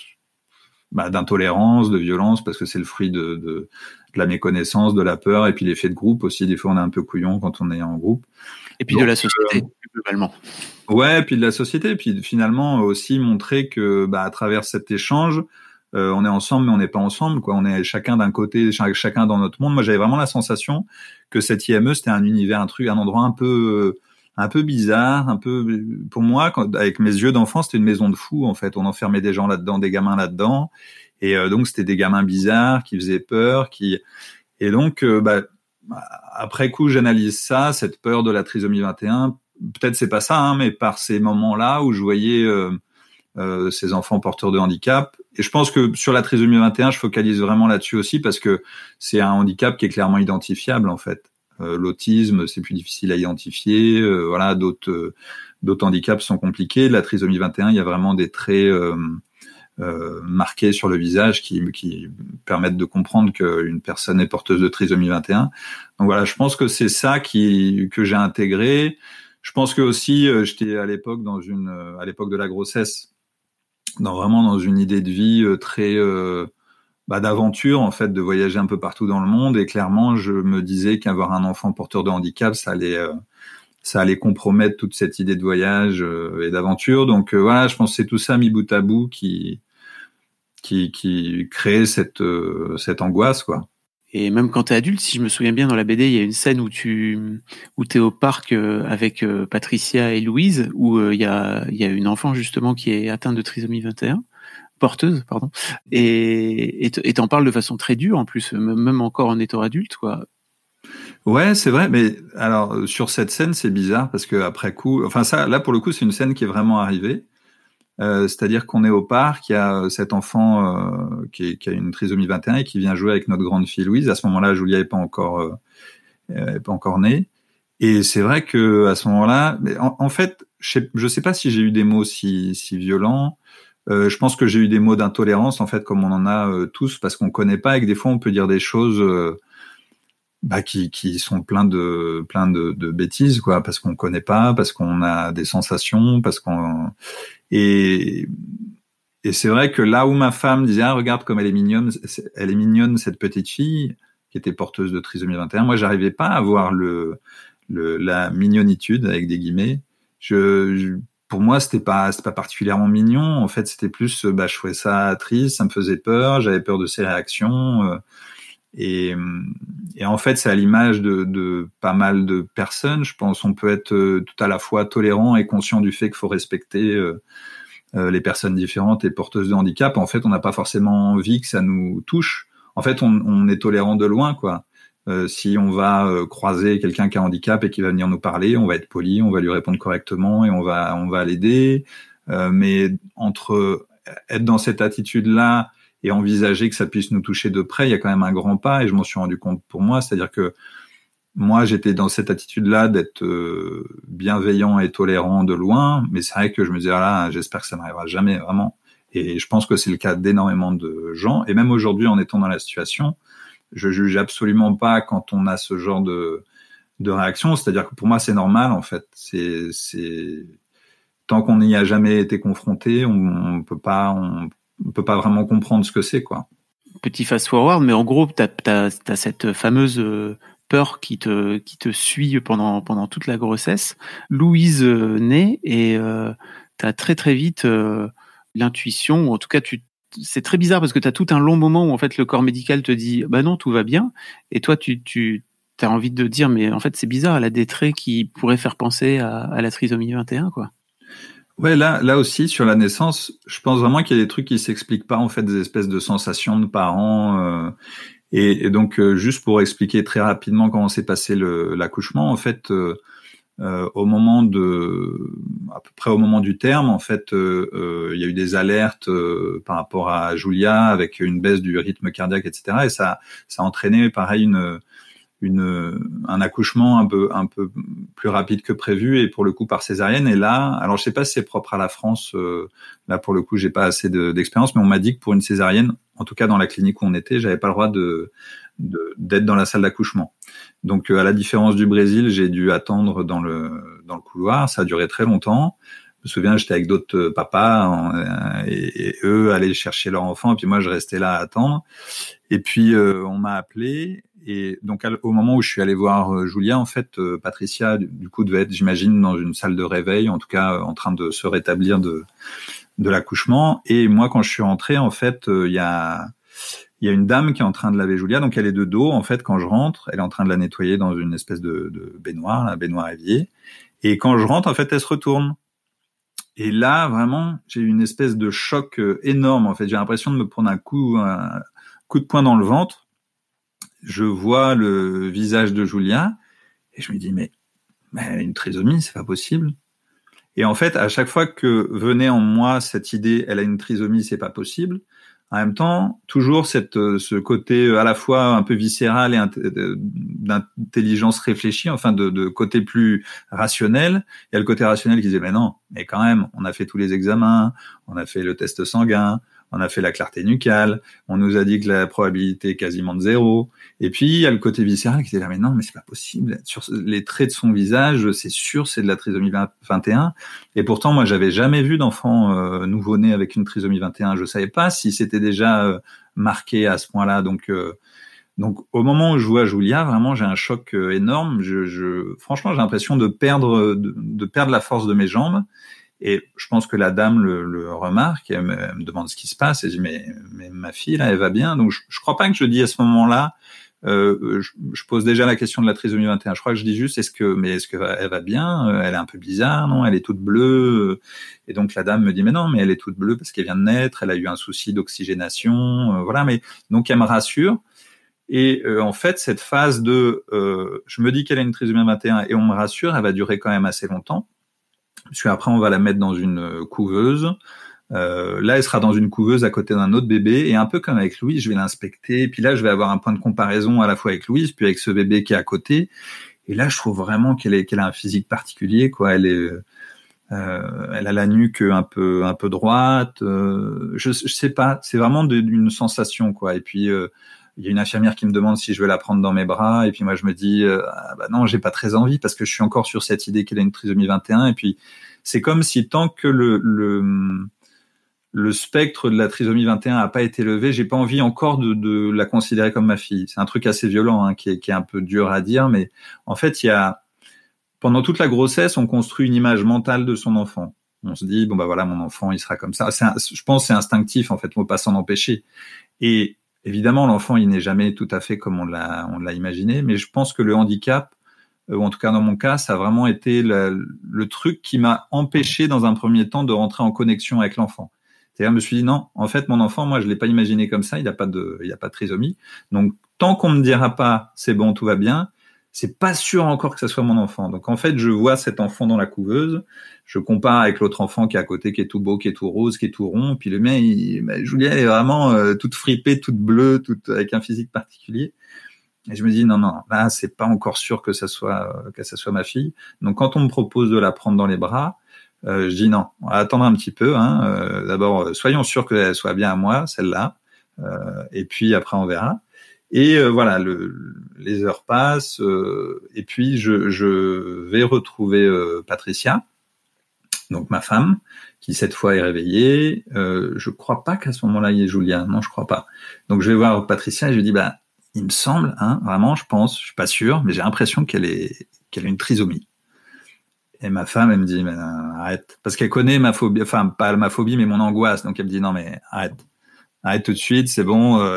d'intolérance, de violence, parce que c'est le fruit de la méconnaissance, de la peur, et puis l'effet de groupe aussi. Des fois on est un peu couillon quand on est en groupe. Et puis donc, de la société, globalement. Ouais, puis de la société, puis finalement aussi montrer que à travers cet échange, on est ensemble, mais on n'est pas ensemble, quoi. On est chacun d'un côté, chacun dans notre monde. Moi, j'avais vraiment la sensation que cet IME, c'était un univers, un endroit un peu bizarre, un peu, pour moi, avec mes yeux d'enfant, c'était une maison de fous, en fait. On enfermait des gens là-dedans, des gamins là-dedans. Et donc, c'était des gamins bizarres, qui faisaient peur, et donc, après coup, j'analyse ça, cette peur de la trisomie 21. Peut-être c'est pas ça, hein, mais par ces moments-là où je voyais ces enfants porteurs de handicap. Et je pense que sur la trisomie 21, je focalise vraiment là-dessus aussi parce que c'est un handicap qui est clairement identifiable, en fait. L'autisme, c'est plus difficile à identifier. Voilà, d'autres handicaps sont compliqués. La trisomie 21, il y a vraiment des traits marqués sur le visage qui permettent de comprendre qu'une personne est porteuse de trisomie 21. Donc voilà, je pense que c'est ça que j'ai intégré. Je pense que aussi, j'étais à l'époque à l'époque de la grossesse, vraiment dans une idée de vie très d'aventure, en fait, de voyager un peu partout dans le monde. Et clairement, je me disais qu'avoir un enfant porteur de handicap, ça allait compromettre toute cette idée de voyage et d'aventure. Donc voilà, je pense que c'est tout ça mis bout à bout qui crée cette angoisse, quoi. Et même quand t'es adulte, si je me souviens bien, dans la BD, il y a une scène où t'es au parc avec Patricia et Louise, où il y a une enfant justement qui est atteinte de trisomie 21, porteuse, pardon, et t'en parles de façon très dure en plus, même encore en étant adulte, quoi. Ouais, c'est vrai, mais alors sur cette scène, c'est bizarre parce que après coup, enfin ça, là pour le coup, c'est une scène qui est vraiment arrivée. C'est-à-dire qu'on est au parc, il y a cet enfant qui a une trisomie 21 et qui vient jouer avec notre grande fille Louise. À ce moment-là, Julia est pas encore née. Et c'est vrai que à ce moment-là, en fait, je sais pas si j'ai eu des mots si violents. Je pense que j'ai eu des mots d'intolérance, en fait, comme on en a tous, parce qu'on connaît pas et que des fois on peut dire des choses qui sont plein de bêtises, quoi, parce qu'on connaît pas, parce qu'on a des sensations, et c'est vrai que là où ma femme disait regarde comme elle est mignonne cette petite fille qui était porteuse de trisomie 21, moi j'arrivais pas à voir la mignonitude avec des guillemets. Pour moi c'était pas particulièrement mignon, en fait c'était plus je trouvais ça triste, ça me faisait peur, j'avais peur de ses réactions. Et en fait, c'est à l'image de pas mal de personnes. Je pense on peut être tout à la fois tolérant et conscient du fait qu'il faut respecter les personnes différentes et porteuses de handicap. En fait, on n'a pas forcément envie que ça nous touche. En fait, on est tolérant de loin, quoi. Si on va croiser quelqu'un qui a un handicap et qui va venir nous parler, on va être poli, on va lui répondre correctement et on va l'aider. Mais entre être dans cette attitude-là et envisager que ça puisse nous toucher de près, il y a quand même un grand pas, et je m'en suis rendu compte pour moi. C'est-à-dire que moi, j'étais dans cette attitude-là d'être bienveillant et tolérant de loin, mais c'est vrai que je me disais, j'espère que ça n'arrivera jamais, vraiment. Et je pense que c'est le cas d'énormément de gens, et même aujourd'hui, en étant dans la situation, je juge absolument pas quand on a ce genre de réaction. C'est-à-dire que pour moi, c'est normal, en fait. Tant qu'on n'y a jamais été confronté, on peut pas vraiment comprendre ce que c'est, quoi. Petit fast-forward, mais en gros, t'as cette fameuse peur qui te suit pendant toute la grossesse. Louise naît et t'as très très vite l'intuition, ou en tout cas c'est très bizarre parce que t'as tout un long moment où en fait le corps médical te dit non, tout va bien, et toi tu t'as envie de dire mais en fait c'est bizarre, elle a des traits qui pourraient faire penser à la trisomie 21, quoi. Ouais, là aussi, sur la naissance, je pense vraiment qu'il y a des trucs qui s'expliquent pas, en fait, des espèces de sensations de parents. Et donc, juste pour expliquer très rapidement comment s'est passé l'accouchement, en fait, à peu près au moment du terme, en fait, il y a eu des alertes par rapport à Julia avec une baisse du rythme cardiaque, etc. Et ça a entraîné, pareil, un accouchement un peu plus rapide que prévu, et pour le coup par césarienne. Et là, alors je sais pas si c'est propre à la France, là pour le coup j'ai pas assez d'expérience, mais on m'a dit que pour une césarienne, en tout cas dans la clinique où on était, j'avais pas le droit d'être dans la salle d'accouchement. Donc à la différence du Brésil, j'ai dû attendre dans le couloir. Ça a duré très longtemps. Je me souviens, j'étais avec d'autres papas et eux allaient chercher leur enfant, et puis moi je restais là à attendre. Et puis on m'a appelé. Et donc au moment où je suis allé voir Julia, en fait, Patricia du coup devait être, j'imagine, dans une salle de réveil, en tout cas en train de se rétablir de l'accouchement. Et moi, quand je suis rentré, en fait, il y a une dame qui est en train de laver Julia, donc elle est de dos. En fait, quand je rentre, elle est en train de la nettoyer dans une espèce de baignoire, un baignoire évier. Et quand je rentre, en fait, elle se retourne. Et là, vraiment, j'ai eu une espèce de choc énorme. En fait, j'ai l'impression de me prendre un coup de poing dans le ventre. Je vois le visage de Julia et je me dis mais elle a une trisomie, c'est pas possible. Et en fait, à chaque fois que venait en moi cette idée, elle a une trisomie, c'est pas possible, en même temps, toujours ce côté à la fois un peu viscéral et d'intelligence réfléchie, enfin de côté plus rationnel. Il y a le côté rationnel qui disait mais non, mais quand même, on a fait tous les examens, on a fait le test sanguin, on a fait la clarté nucale, on nous a dit que la probabilité est quasiment de 0. Et puis, il y a le côté viscéral qui était là, mais non, mais c'est pas possible. Sur les traits de son visage, c'est sûr, c'est de la trisomie 21. Et pourtant, moi, j'avais jamais vu d'enfant nouveau-né avec une trisomie 21. Je savais pas si c'était déjà marqué à ce point-là. Donc, au moment où je vois Julia, vraiment, j'ai un choc énorme. Franchement, j'ai l'impression de perdre la force de mes jambes. Et je pense que la dame le remarque, elle me demande ce qui se passe, et je dis mais ma fille là, elle va bien. Donc je crois pas que je dis à ce moment-là, je pose déjà la question de la trisomie 21. Je crois que je dis juste est-ce que elle va bien, elle est un peu bizarre, non, elle est toute bleue. Et donc la dame me dit mais non, mais elle est toute bleue parce qu'elle vient de naître, elle a eu un souci d'oxygénation, voilà. Mais donc elle me rassure. Et en fait, cette phase de je me dis qu'elle a une trisomie 21 et on me rassure, elle va durer quand même assez longtemps. Parce qu'après, on va la mettre dans une couveuse. Là, elle sera dans une couveuse à côté d'un autre bébé. Et un peu comme avec Louise, je vais l'inspecter. Et puis là, je vais avoir un point de comparaison à la fois avec Louise, puis avec ce bébé qui est à côté. Et là, je trouve vraiment qu'elle a un physique particulier, quoi. Elle a la nuque un peu droite. Je sais pas. C'est vraiment d'une sensation, quoi. Et puis, il y a une infirmière qui me demande si je veux la prendre dans mes bras, et puis moi je me dis non, j'ai pas très envie parce que je suis encore sur cette idée qu'elle a une trisomie 21. Et puis c'est comme si tant que le spectre de la trisomie 21 a pas été levé, j'ai pas envie encore de la considérer comme ma fille. C'est un truc assez violent, hein, qui est un peu dur à dire, mais en fait pendant toute la grossesse, on construit une image mentale de son enfant. On se dit bon bah voilà, mon enfant il sera comme ça. Je pense que c'est instinctif en fait, on peut pas s'en empêcher. Et évidemment, l'enfant, il n'est jamais tout à fait comme on l'a imaginé, mais je pense que le handicap, ou en tout cas dans mon cas, ça a vraiment été le truc qui m'a empêché dans un premier temps de rentrer en connexion avec l'enfant. C'est-à-dire, je me suis dit non, en fait, mon enfant, moi, je l'ai pas imaginé comme ça, il a pas de trisomie. Donc, tant qu'on me dira pas, c'est bon, tout va bien, c'est pas sûr encore que ça soit mon enfant. Donc, en fait, je vois cet enfant dans la couveuse, je compare avec l'autre enfant qui est à côté, qui est tout beau, qui est tout rose, qui est tout rond, puis le mien, Julia, elle est vraiment toute fripée, toute bleue, avec un physique particulier. Et je me dis non, là, c'est pas encore sûr que ça soit ma fille. Donc, quand on me propose de la prendre dans les bras, je dis non, on va attendre un petit peu. D'abord, soyons sûrs qu'elle soit bien à moi, celle-là, et puis après on verra. Et voilà, les heures passent, et puis je vais retrouver Patricia, donc ma femme, qui cette fois est réveillée. Je crois pas qu'à ce moment-là il y ait Julien, non, je crois pas. Donc je vais voir Patricia et je lui dis il me semble, vraiment, je pense, je suis pas sûr, mais j'ai l'impression qu'elle a une trisomie. Et ma femme, elle me dit arrête, parce qu'elle connaît ma phobie, enfin pas ma phobie, mais mon angoisse. Donc elle me dit non mais arrête tout de suite, c'est bon.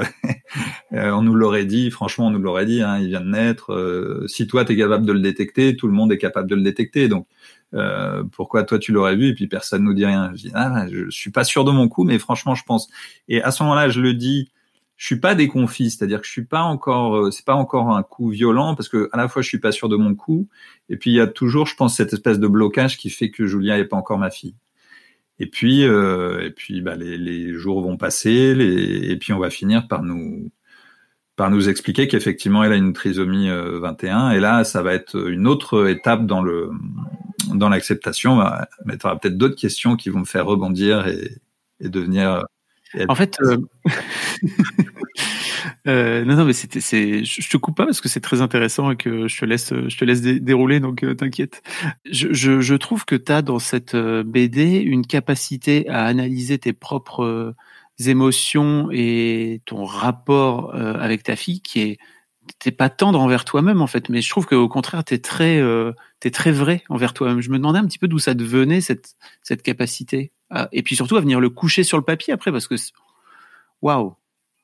On nous l'aurait dit, franchement, on nous l'aurait dit. Il vient de naître. Si toi t'es capable de le détecter, tout le monde est capable de le détecter. Donc pourquoi toi tu l'aurais vu et puis personne nous dit rien. Je dis je suis pas sûr de mon coup, mais franchement je pense. Et à ce moment-là, je le dis. Je suis pas déconfit, c'est-à-dire que je suis pas encore, c'est pas encore un coup violent parce que à la fois je suis pas sûr de mon coup et puis il y a toujours, je pense, cette espèce de blocage qui fait que Julia est pas encore ma fille. Et puis les jours vont passer et puis on va finir par nous expliquer qu'effectivement elle a une trisomie 21 et là ça va être une autre étape dans l'acceptation. Mais tu auras peut-être d'autres questions qui vont me faire rebondir et devenir. En fait, non, mais je te coupe pas parce que c'est très intéressant et que je te laisse dérouler, donc t'inquiète. Je trouve que t'as dans cette BD une capacité à analyser tes propres émotions et ton rapport avec ta fille t'es pas tendre envers toi-même en fait, mais je trouve qu'au contraire t'es très vrai envers toi-même. Je me demandais un petit peu d'où ça te venait cette capacité et puis surtout à venir le coucher sur le papier après parce que waouh.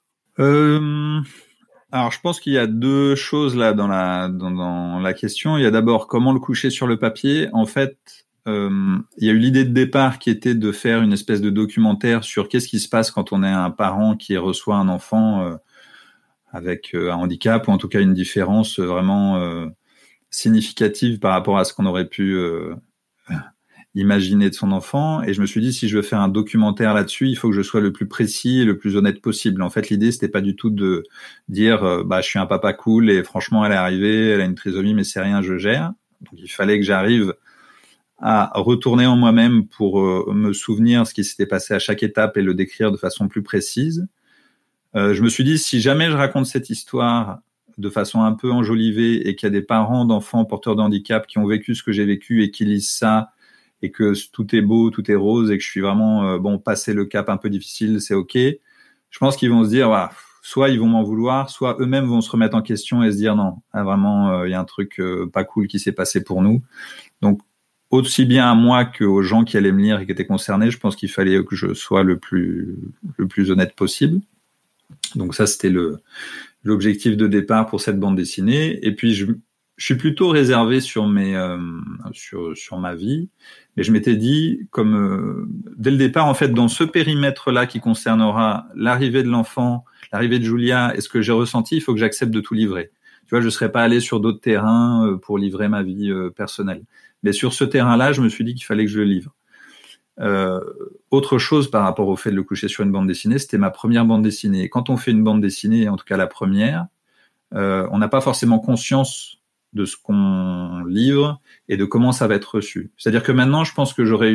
Alors je pense qu'il y a deux choses là dans la question. Il y a d'abord comment le coucher sur le papier. En fait, il y a eu l'idée de départ qui était de faire une espèce de documentaire sur qu'est-ce qui se passe quand on est un parent qui reçoit un enfant avec un handicap ou en tout cas une différence vraiment significative par rapport à ce qu'on aurait pu imaginer de son enfant. Et je me suis dit, si je veux faire un documentaire là-dessus, il faut que je sois le plus précis et le plus honnête possible. En fait, l'idée, c'était pas du tout de dire, je suis un papa cool et franchement, elle est arrivée, elle a une trisomie, mais c'est rien, je gère. Donc, il fallait que j'arrive à retourner en moi-même pour me souvenir ce qui s'était passé à chaque étape et le décrire de façon plus précise. Je me suis dit, si jamais je raconte cette histoire de façon un peu enjolivée et qu'il y a des parents d'enfants porteurs de handicap qui ont vécu ce que j'ai vécu et qui lisent ça et que tout est beau, tout est rose et que je suis vraiment passé le cap un peu difficile, c'est ok. Je pense qu'ils vont se dire, soit ils vont m'en vouloir, soit eux-mêmes vont se remettre en question et se dire non, vraiment, il y a un truc pas cool qui s'est passé pour nous. Donc, aussi bien à moi qu'aux gens qui allaient me lire et qui étaient concernés, je pense qu'il fallait que je sois le plus honnête possible. Donc ça, c'était l'objectif de départ pour cette bande dessinée. Et puis, je suis plutôt réservé sur ma vie. Mais je m'étais dit, dès le départ, en fait, dans ce périmètre-là qui concernera l'arrivée de l'enfant, l'arrivée de Julia et ce que j'ai ressenti, il faut que j'accepte de tout livrer. Tu vois, je serais pas allé sur d'autres terrains pour livrer ma vie personnelle. Mais sur ce terrain-là, je me suis dit qu'il fallait que je le livre. Autre chose par rapport au fait de le coucher sur une bande dessinée, c'était ma première bande dessinée. Et quand on fait une bande dessinée, en tout cas la première, on n'a pas forcément conscience de ce qu'on livre et de comment ça va être reçu. C'est-à-dire que maintenant, je pense que j'aurais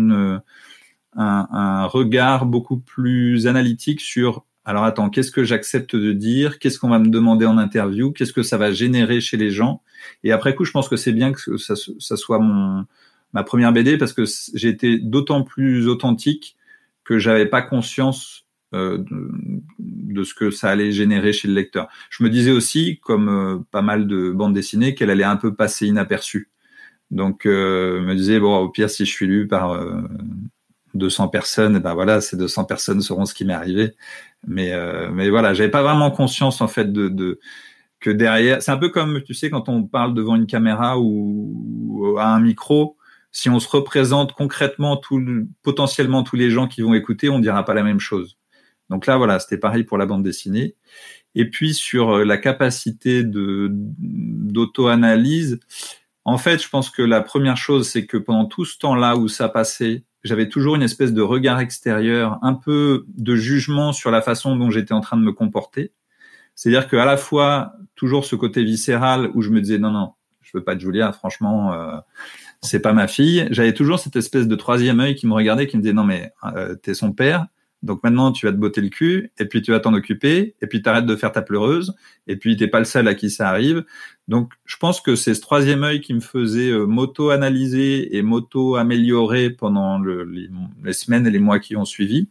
un regard beaucoup plus analytique sur alors attends, qu'est-ce que j'accepte de dire, qu'est-ce qu'on va me demander en interview, qu'est-ce que ça va générer chez les gens. Et après coup, je pense que c'est bien que ça soit ma première BD parce que j'ai été d'autant plus authentique que j'avais pas conscience de ce que ça allait générer chez le lecteur. Je me disais aussi, comme pas mal de bandes dessinées, qu'elle allait un peu passer inaperçue. Donc, je me disais, bon, au pire, si je suis lu par 200 personnes, ben voilà, ces 200 personnes sauront ce qui m'est arrivé. Mais voilà, j'avais pas vraiment conscience, en fait, que derrière, c'est un peu comme, tu sais, quand on parle devant une caméra ou à un micro, si on se représente concrètement potentiellement tous les gens qui vont écouter, on dira pas la même chose. Donc là, voilà, c'était pareil pour la bande dessinée. Et puis, sur la capacité d'auto-analyse, en fait, je pense que la première chose, c'est que pendant tout ce temps-là où ça passait, j'avais toujours une espèce de regard extérieur, un peu de jugement sur la façon dont j'étais en train de me comporter. C'est-à-dire qu'à la fois, toujours ce côté viscéral où je me disais, non, je veux pas de Julia, franchement, c'est pas ma fille. J'avais toujours cette espèce de troisième œil qui me regardait, qui me disait, non mais, t'es son père. Donc maintenant, tu vas te botter le cul, et puis tu vas t'en occuper, et puis t'arrêtes de faire ta pleureuse, et puis t'es pas le seul à qui ça arrive. Donc, je pense que c'est ce troisième œil qui me faisait m'auto-analyser et m'auto-améliorer pendant les semaines et les mois qui ont suivi.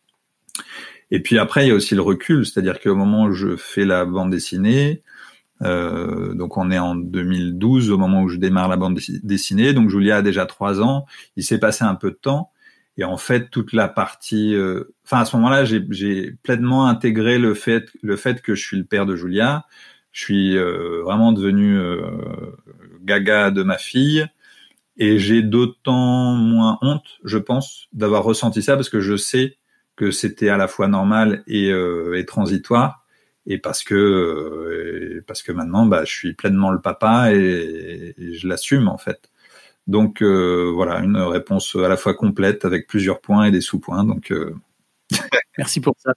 Et puis après, il y a aussi le recul, c'est-à-dire qu'au moment où je fais la bande dessinée, donc on est en 2012 au moment où je démarre la bande dessinée, donc Julia a déjà 3 ans, il s'est passé un peu de temps. Et en fait, toute la partie, à ce moment-là, j'ai pleinement intégré le fait que je suis le père de Julia. Je suis vraiment devenu gaga de ma fille, et j'ai d'autant moins honte, je pense, d'avoir ressenti ça parce que je sais que c'était à la fois normal et transitoire, et parce que maintenant, je suis pleinement le papa et je l'assume en fait. Donc voilà, une réponse à la fois complète avec plusieurs points et des sous-points. Donc merci pour ça.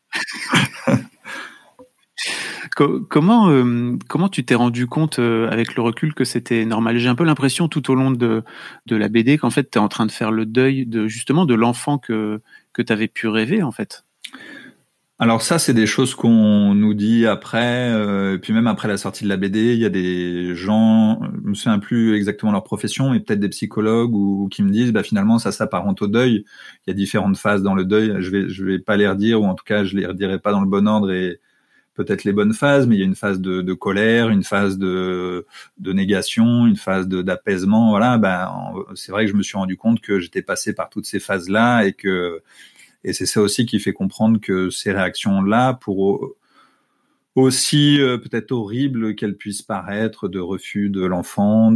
Comment tu t'es rendu compte avec le recul que c'était normal? J'ai un peu l'impression tout au long de la BD qu'en fait tu es en train de faire le deuil de l'enfant que tu avais pu rêver en fait. Alors ça, c'est des choses qu'on nous dit après, et puis même après la sortie de la BD, il y a des gens, je me souviens plus exactement leur profession, mais peut-être des psychologues ou qui me disent, finalement, ça s'apparente au deuil. Il y a différentes phases dans le deuil. Je vais pas les redire, ou en tout cas, je les redirai pas dans le bon ordre et peut-être les bonnes phases, mais il y a une phase de colère, une phase de négation, une phase d'apaisement. Voilà, c'est vrai que je me suis rendu compte que j'étais passé par toutes ces phases-là et c'est ça aussi qui fait comprendre que ces réactions-là, pour aussi peut-être horribles qu'elles puissent paraître, de refus de l'enfant,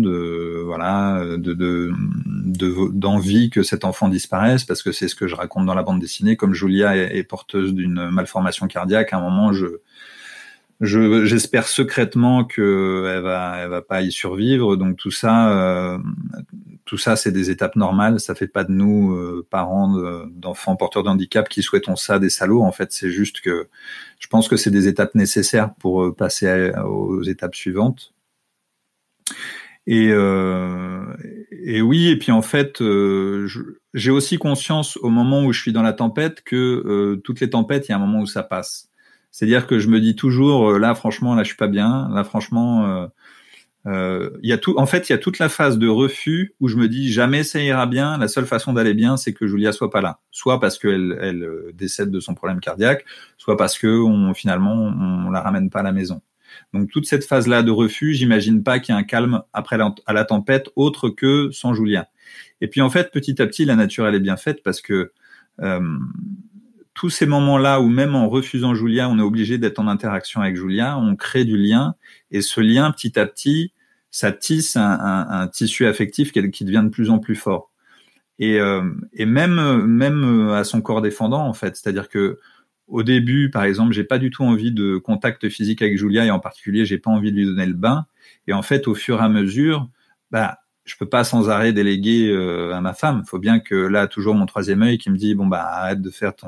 d'envie que cet enfant disparaisse, parce que c'est ce que je raconte dans la bande dessinée. Comme Julia est porteuse d'une malformation cardiaque, à un moment, j'espère secrètement qu'elle va pas y survivre. Donc tout ça, c'est des étapes normales. Ça fait pas de nous parents d'enfants porteurs de handicap qui souhaitons ça des salauds. En fait, c'est juste que je pense que c'est des étapes nécessaires pour passer aux étapes suivantes. Et oui, et puis en fait, j'ai aussi conscience au moment où je suis dans la tempête que toutes les tempêtes, il y a un moment où ça passe. C'est-à-dire que je me dis toujours, là franchement, là je suis pas bien, là franchement, il y a tout. En fait, il y a toute la phase de refus où je me dis jamais ça ira bien. La seule façon d'aller bien, c'est que Julia soit pas là, soit parce qu'elle décède de son problème cardiaque, soit parce que finalement on la ramène pas à la maison. Donc toute cette phase-là de refus, j'imagine pas qu'il y ait un calme après à la tempête autre que sans Julia. Et puis en fait, petit à petit, la nature elle est bien faite parce que tous ces moments-là où même en refusant Julia, on est obligé d'être en interaction avec Julia, on crée du lien et ce lien petit à petit, ça tisse un tissu affectif qui devient de plus en plus fort. Et même à son corps défendant en fait, c'est-à-dire que au début, par exemple, j'ai pas du tout envie de contact physique avec Julia et en particulier, j'ai pas envie de lui donner le bain. Et en fait, au fur et à mesure, je peux pas sans arrêt déléguer à ma femme. Faut bien que là, toujours mon troisième œil qui me dit arrête de faire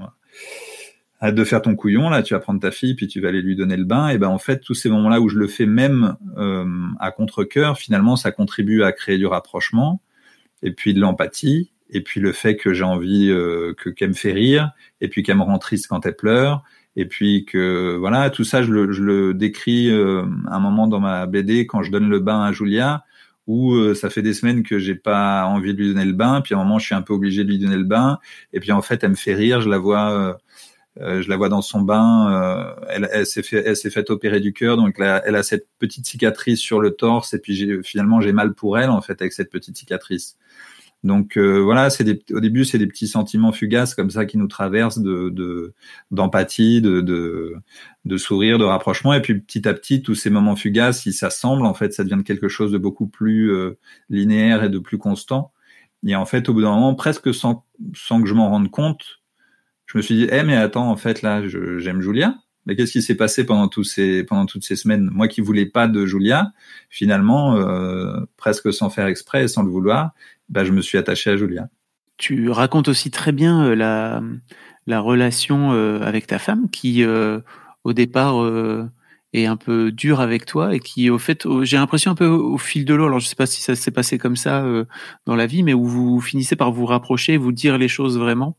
ton couillon là, tu vas prendre ta fille puis tu vas aller lui donner le bain. Et en fait, tous ces moments-là où je le fais même à contre-cœur, finalement, ça contribue à créer du rapprochement et puis de l'empathie. Et puis le fait que j'ai envie qu'elle me fait rire, et puis qu'elle me rend triste quand elle pleure, et puis que voilà, tout ça je le décris un moment dans ma BD quand je donne le bain à Julia, où ça fait des semaines que j'ai pas envie de lui donner le bain, puis à un moment je suis un peu obligé de lui donner le bain, et puis en fait elle me fait rire, je la vois dans son bain, elle s'est fait opérer du cœur, donc là, elle a cette petite cicatrice sur le torse, et puis finalement j'ai mal pour elle en fait avec cette petite cicatrice. Donc voilà, au début c'est des petits sentiments fugaces comme ça qui nous traversent d'empathie, de sourire, de rapprochement, et puis petit à petit tous ces moments fugaces, ils s'assemblent en fait, ça devient quelque chose de beaucoup plus linéaire et de plus constant. Et en fait au bout d'un moment, presque sans que je m'en rende compte, je me suis dit mais attends, en fait là j'aime Julia. Mais qu'est-ce qui s'est passé pendant toutes ces semaines? Moi qui voulais pas de Julia, finalement, presque sans faire exprès et sans le vouloir, je me suis attaché à Julia. Tu racontes aussi très bien la relation avec ta femme qui, au départ, est un peu dure avec toi et qui, au fait, j'ai l'impression un peu au fil de l'eau, alors je sais pas si ça s'est passé comme ça dans la vie, mais où vous finissez par vous rapprocher, vous dire les choses vraiment.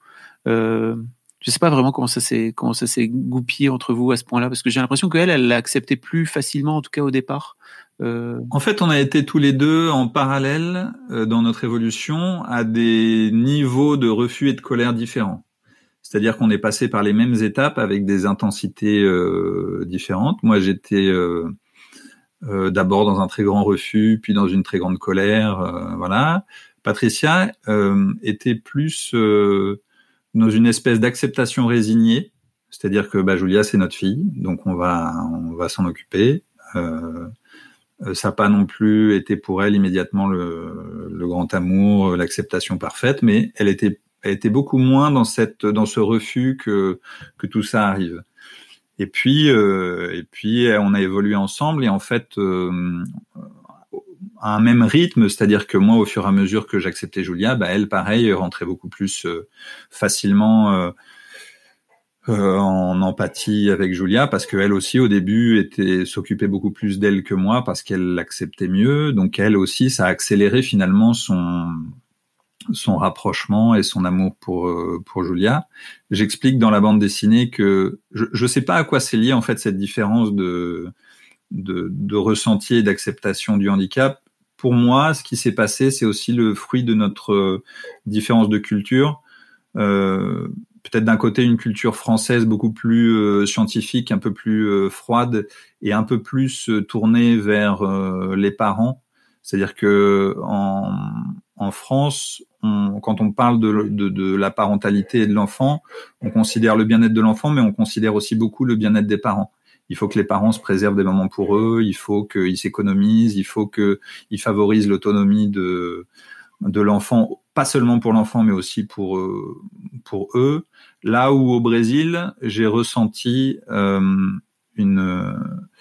Je sais pas vraiment comment ça s'est goupillé entre vous à ce point-là, parce que j'ai l'impression qu'elle l'a accepté plus facilement, en tout cas au départ. En fait, on a été tous les deux en parallèle dans notre évolution à des niveaux de refus et de colère différents. C'est-à-dire qu'on est passé par les mêmes étapes avec des intensités différentes. Moi, j'étais d'abord dans un très grand refus, puis dans une très grande colère. Voilà. Patricia était plus dans une espèce d'acceptation résignée, c'est-à-dire que Julia c'est notre fille, donc on va s'en occuper. Ça n'a pas non plus été pour elle immédiatement le grand amour, l'acceptation parfaite, mais elle était beaucoup moins dans ce refus que tout ça arrive. Et puis on a évolué ensemble et en fait à un même rythme, c'est-à-dire que moi, au fur et à mesure que j'acceptais Julia, elle, pareil, rentrait beaucoup plus facilement en empathie avec Julia, parce qu'elle aussi, au début, s'occupait beaucoup plus d'elle que moi, parce qu'elle l'acceptait mieux. Donc, elle aussi, ça a accéléré finalement son rapprochement et son amour pour Julia. J'explique dans la bande dessinée que je sais pas à quoi c'est lié, en fait, cette différence de ressenti et d'acceptation du handicap. Pour moi, ce qui s'est passé, c'est aussi le fruit de notre différence de culture. Peut-être d'un côté une culture française beaucoup plus scientifique, un peu plus froide et un peu plus tournée vers les parents. C'est-à-dire que en France, quand on parle de la parentalité et de l'enfant, on considère le bien-être de l'enfant, mais on considère aussi beaucoup le bien-être des parents. Il faut que les parents se préservent des moments pour eux, il faut qu'ils s'économisent, il faut qu'ils favorisent l'autonomie de l'enfant, pas seulement pour l'enfant, mais aussi pour eux. Là où au Brésil, j'ai ressenti une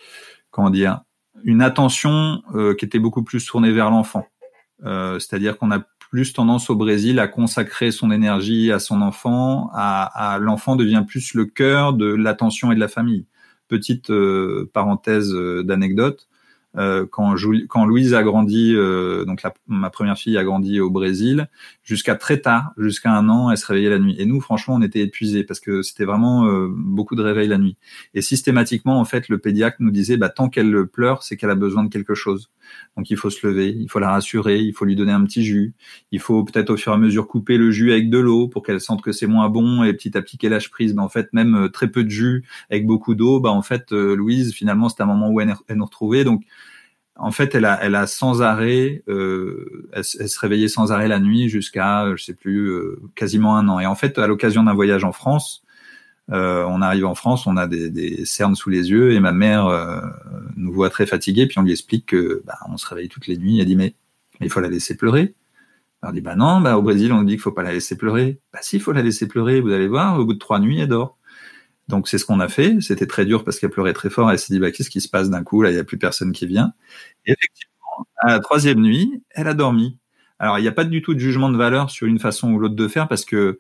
attention qui était beaucoup plus tournée vers l'enfant. C'est-à-dire qu'on a plus tendance au Brésil à consacrer son énergie à son enfant, à l'enfant devient plus le cœur de l'attention et de la famille. Petite parenthèse d'anecdote, quand Louise a grandi, donc ma première fille a grandi au Brésil, jusqu'à très tard, jusqu'à 1 an, elle se réveillait la nuit. Et nous, franchement, on était épuisés parce que c'était vraiment beaucoup de réveils la nuit. Et systématiquement, en fait, le pédiatre nous disait, tant qu'elle pleure, c'est qu'elle a besoin de quelque chose. Donc il faut se lever, il faut la rassurer, il faut lui donner un petit jus, il faut peut-être au fur et à mesure couper le jus avec de l'eau pour qu'elle sente que c'est moins bon et petit à petit qu'elle lâche prise. En fait, même très peu de jus avec beaucoup d'eau, en fait, Louise, finalement, c'était un moment où elle nous retrouvait. Donc en fait, elle a sans arrêt, elle se réveillait sans arrêt la nuit jusqu'à, je sais plus, quasiment 1 an. Et en fait, à l'occasion d'un voyage en France, on arrive en France, on a des cernes sous les yeux et ma mère nous voit très fatigués, puis on lui explique que on se réveille toutes les nuits. Elle dit mais il faut la laisser pleurer. Alors on dit non, au Brésil on dit qu'il faut pas la laisser pleurer. Si, il faut la laisser pleurer, vous allez voir, au bout de 3 nuits elle dort. Donc c'est ce qu'on a fait. C'était très dur parce qu'elle pleurait très fort. Elle s'est dit qu'est-ce qui se passe d'un coup là, il y a plus personne qui vient. Et effectivement, à la 3e nuit, elle a dormi. Alors il n'y a pas du tout de jugement de valeur sur une façon ou l'autre de faire parce que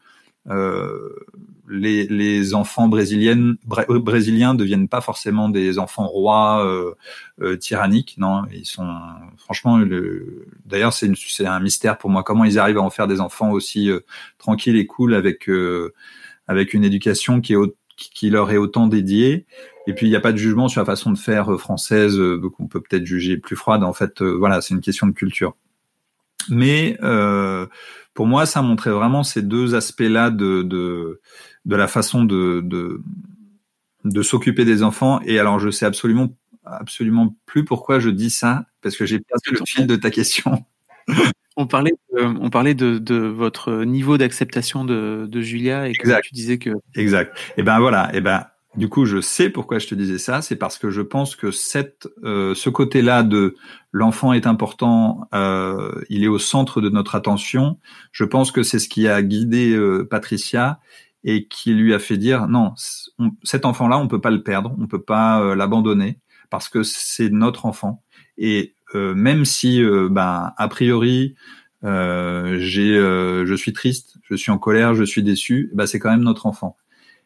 les enfants brésiliens deviennent pas forcément des enfants rois tyranniques, non, ils sont franchement d'ailleurs c'est un mystère pour moi comment ils arrivent à en faire des enfants aussi tranquilles et cool avec une éducation qui leur est autant dédiée. Et puis il n'y a pas de jugement sur la façon de faire française qu'on peut peut-être juger plus froide. En fait, voilà, c'est une question de culture. Mais pour moi, ça montrait vraiment ces 2 aspects-là de la façon de s'occuper des enfants. Et alors, je sais absolument plus pourquoi je dis ça, parce que j'ai perdu le fil de ta question. On parlait de votre niveau d'acceptation de Julia et que exact. Tu disais que... Exact. Et voilà. Du coup, je sais pourquoi je te disais ça. C'est parce que je pense que ce côté-là de l'enfant est important, il est au centre de notre attention. Je pense que c'est ce qui a guidé Patricia et qui lui a fait dire non, cet enfant-là, on peut pas le perdre, on peut pas l'abandonner parce que c'est notre enfant. Et même si, a priori, je suis triste, je suis en colère, je suis déçu, c'est quand même notre enfant.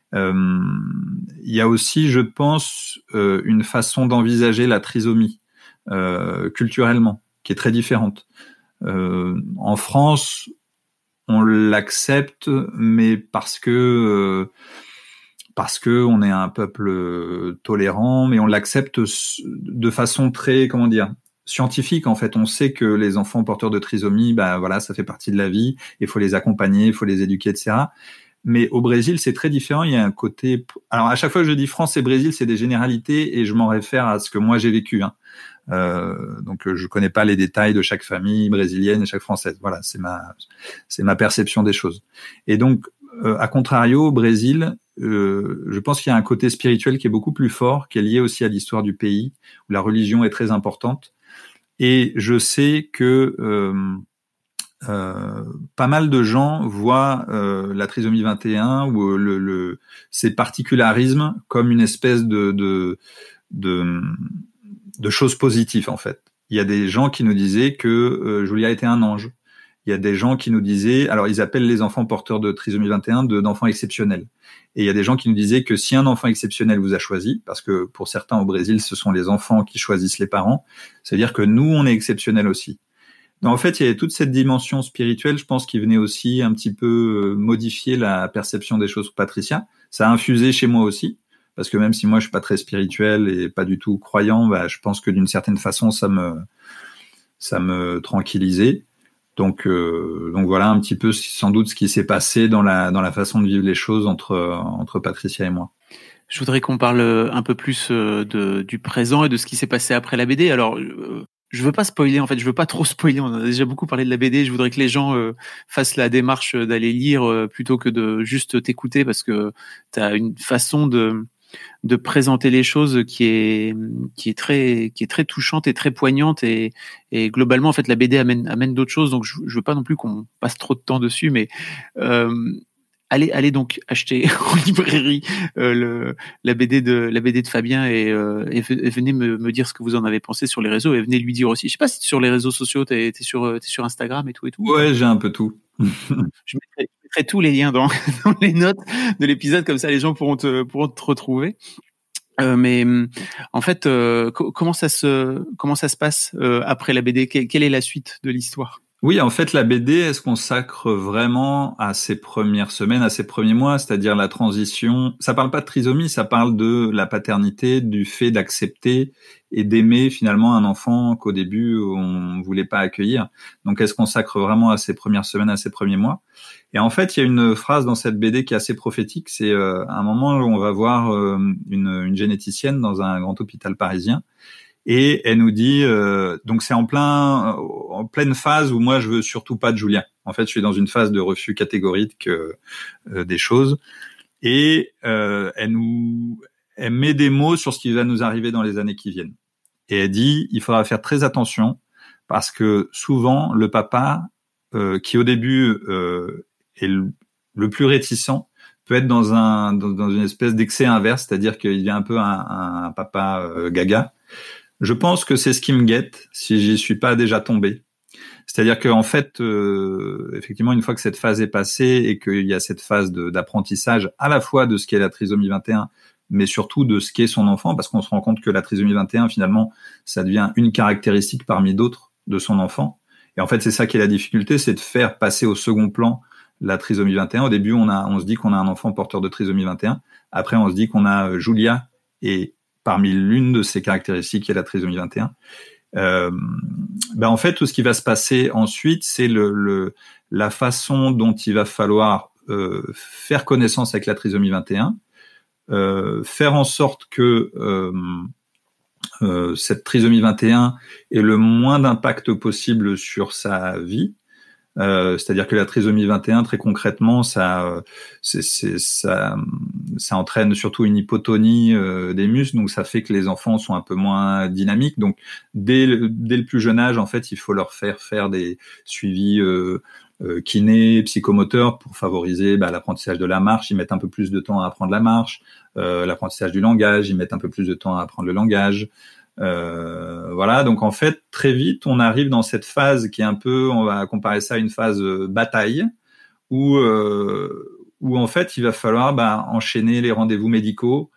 Il y a aussi, je pense, une façon d'envisager la trisomie culturellement, qui est très différente. En France, on l'accepte, mais parce que on est un peuple tolérant, mais on l'accepte de façon très, scientifique. En fait, on sait que les enfants porteurs de trisomie, ça fait partie de la vie. Il faut les accompagner, il faut les éduquer, etc. Mais au Brésil, c'est très différent. Il y a un côté. Alors à chaque fois que je dis France et Brésil, c'est des généralités et je m'en réfère à ce que moi j'ai vécu. Donc je connais pas les détails de chaque famille brésilienne et chaque française. Voilà, c'est ma perception des choses. Et donc à contrario, au Brésil, je pense qu'il y a un côté spirituel qui est beaucoup plus fort, qui est lié aussi à l'histoire du pays, où la religion est très importante. Et je sais que pas mal de gens voient la trisomie 21 ou ces particularismes comme une espèce de choses positives en fait. Il y a des gens qui nous disaient que Julia était un ange. Il y a des gens qui nous disaient, alors ils appellent les enfants porteurs de trisomie 21 d'enfants exceptionnels. Et il y a des gens qui nous disaient que si un enfant exceptionnel vous a choisi, parce que pour certains au Brésil, ce sont les enfants qui choisissent les parents, c'est-à-dire que nous, on est exceptionnels aussi. Donc, en fait, il y avait toute cette dimension spirituelle, je pense, qui venait aussi un petit peu modifier la perception des choses pour Patricia. Ça a infusé chez moi aussi, parce que même si moi, je suis pas très spirituel et pas du tout croyant, je pense que d'une certaine façon, ça me tranquillisait. Donc voilà un petit peu sans doute ce qui s'est passé dans la façon de vivre les choses entre Patricia et moi. Je voudrais qu'on parle un peu plus du présent et de ce qui s'est passé après la BD. Alors, je veux pas spoiler, en fait, je veux pas trop spoiler. On a déjà beaucoup parlé de la BD. Je voudrais que les gens fassent la démarche d'aller lire plutôt que de juste t'écouter, parce que t'as une façon de présenter les choses qui est très touchante et très poignante et globalement en fait la BD amène d'autres choses, donc je veux pas non plus qu'on passe trop de temps dessus, mais allez donc acheter en librairie la BD de Fabien et venez me dire ce que vous en avez pensé sur les réseaux, et venez lui dire aussi, je sais pas si sur les réseaux sociaux t'es sur Instagram et tout. Ouais, j'ai un peu tout. Je mettrai tous les liens dans les notes de l'épisode, comme ça les gens pourront te retrouver. Mais en fait, comment ça se passe après la BD? Quelle est la suite de l'histoire? Oui, en fait, la BD, elle se consacre vraiment à ses premières semaines, à ses premiers mois, c'est-à-dire la transition. Ça parle pas de trisomie, ça parle de la paternité, du fait d'accepter et d'aimer finalement un enfant qu'au début on voulait pas accueillir. Donc, elle se consacre vraiment à ses premières semaines, à ses premiers mois. Et en fait, il y a une phrase dans cette BD qui est assez prophétique. C'est un moment où on va voir une généticienne dans un grand hôpital parisien. Et elle nous dit, donc c'est en pleine phase où moi je veux surtout pas de Julien. En fait, je suis dans une phase de refus catégorique des choses. Et elle met des mots sur ce qui va nous arriver dans les années qui viennent. Et elle dit, il faudra faire très attention parce que souvent le papa, qui au début est le plus réticent, peut être dans une espèce d'excès inverse, c'est-à-dire qu'il devient un peu un papa gaga. Je pense que c'est ce qui me guette si j'y suis pas déjà tombé. C'est-à-dire qu'en fait, effectivement, une fois que cette phase est passée et qu'il y a cette phase d'apprentissage à la fois de ce qu'est la trisomie 21, mais surtout de ce qu'est son enfant, parce qu'on se rend compte que la trisomie 21, finalement, ça devient une caractéristique parmi d'autres de son enfant. Et en fait, c'est ça qui est la difficulté, c'est de faire passer au second plan la trisomie 21. Au début, on se dit qu'on a un enfant porteur de trisomie 21. Après, on se dit qu'on a Julia et parmi l'une de ces caractéristiques qui est la trisomie 21. En fait, tout ce qui va se passer ensuite, c'est la façon dont il va falloir faire connaissance avec la trisomie 21, faire en sorte que cette trisomie 21 ait le moins d'impact possible sur sa vie. C'est-à-dire que la trisomie 21, très concrètement, ça entraîne surtout une hypotonie des muscles, donc ça fait que les enfants sont un peu moins dynamiques. Donc dès le plus jeune âge, en fait, il faut leur faire des suivis kinés, psychomoteurs pour favoriser l'apprentissage de la marche. Ils mettent un peu plus de temps à apprendre la marche, l'apprentissage du langage, ils mettent un peu plus de temps à apprendre le langage. Voilà, donc en fait, très vite, on arrive dans cette phase qui est un peu, on va comparer ça à une phase bataille, où en fait, il va falloir enchaîner les rendez-vous médicaux.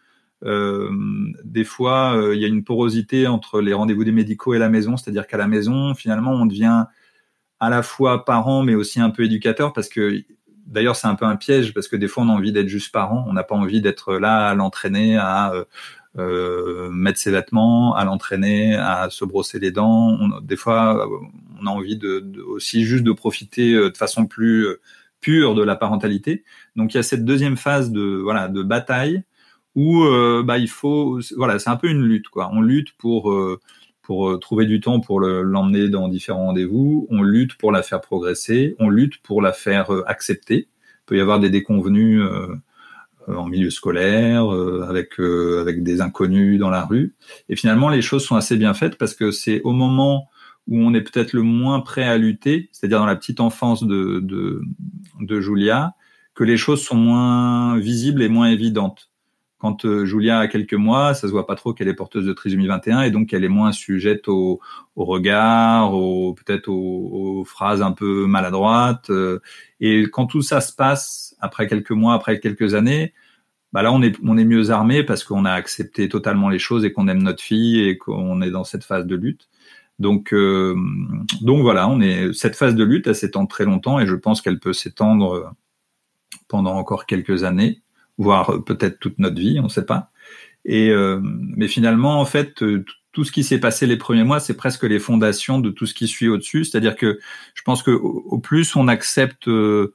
Des fois, il y a une porosité entre les rendez-vous des médicaux et la maison, c'est-à-dire qu'à la maison, finalement, on devient à la fois parent, mais aussi un peu éducateur, parce que d'ailleurs, c'est un peu un piège, parce que des fois, on a envie d'être juste parent, on n'a pas envie d'être là à l'entraîner, à mettre ses vêtements, à l'entraîner, à se brosser les dents. Des fois, on a envie aussi juste de profiter de façon plus pure de la parentalité. Donc, il y a cette deuxième phase de bataille où il faut, c'est un peu une lutte, quoi. On lutte pour trouver du temps pour l'emmener dans différents rendez-vous. On lutte pour la faire progresser. On lutte pour la faire accepter. Il peut y avoir des déconvenues en milieu scolaire, avec des inconnus dans la rue. Et finalement, les choses sont assez bien faites parce que c'est au moment où on est peut-être le moins prêt à lutter, c'est-à-dire dans la petite enfance de Julia, que les choses sont moins visibles et moins évidentes. Quand Julia a quelques mois, ça se voit pas trop qu'elle est porteuse de trisomie 21 et donc elle est moins sujette au regard, peut-être aux phrases un peu maladroites. Et quand tout ça se passe après quelques mois, après quelques années, là on est mieux armé parce qu'on a accepté totalement les choses et qu'on aime notre fille et qu'on est dans cette phase de lutte. Donc voilà, cette phase de lutte, elle s'étend très longtemps et je pense qu'elle peut s'étendre pendant encore quelques années, voire peut-être toute notre vie, on ne sait pas. Mais finalement, en fait, tout ce qui s'est passé les premiers mois, c'est presque les fondations de tout ce qui suit au-dessus. C'est-à-dire que je pense que au plus on accepte de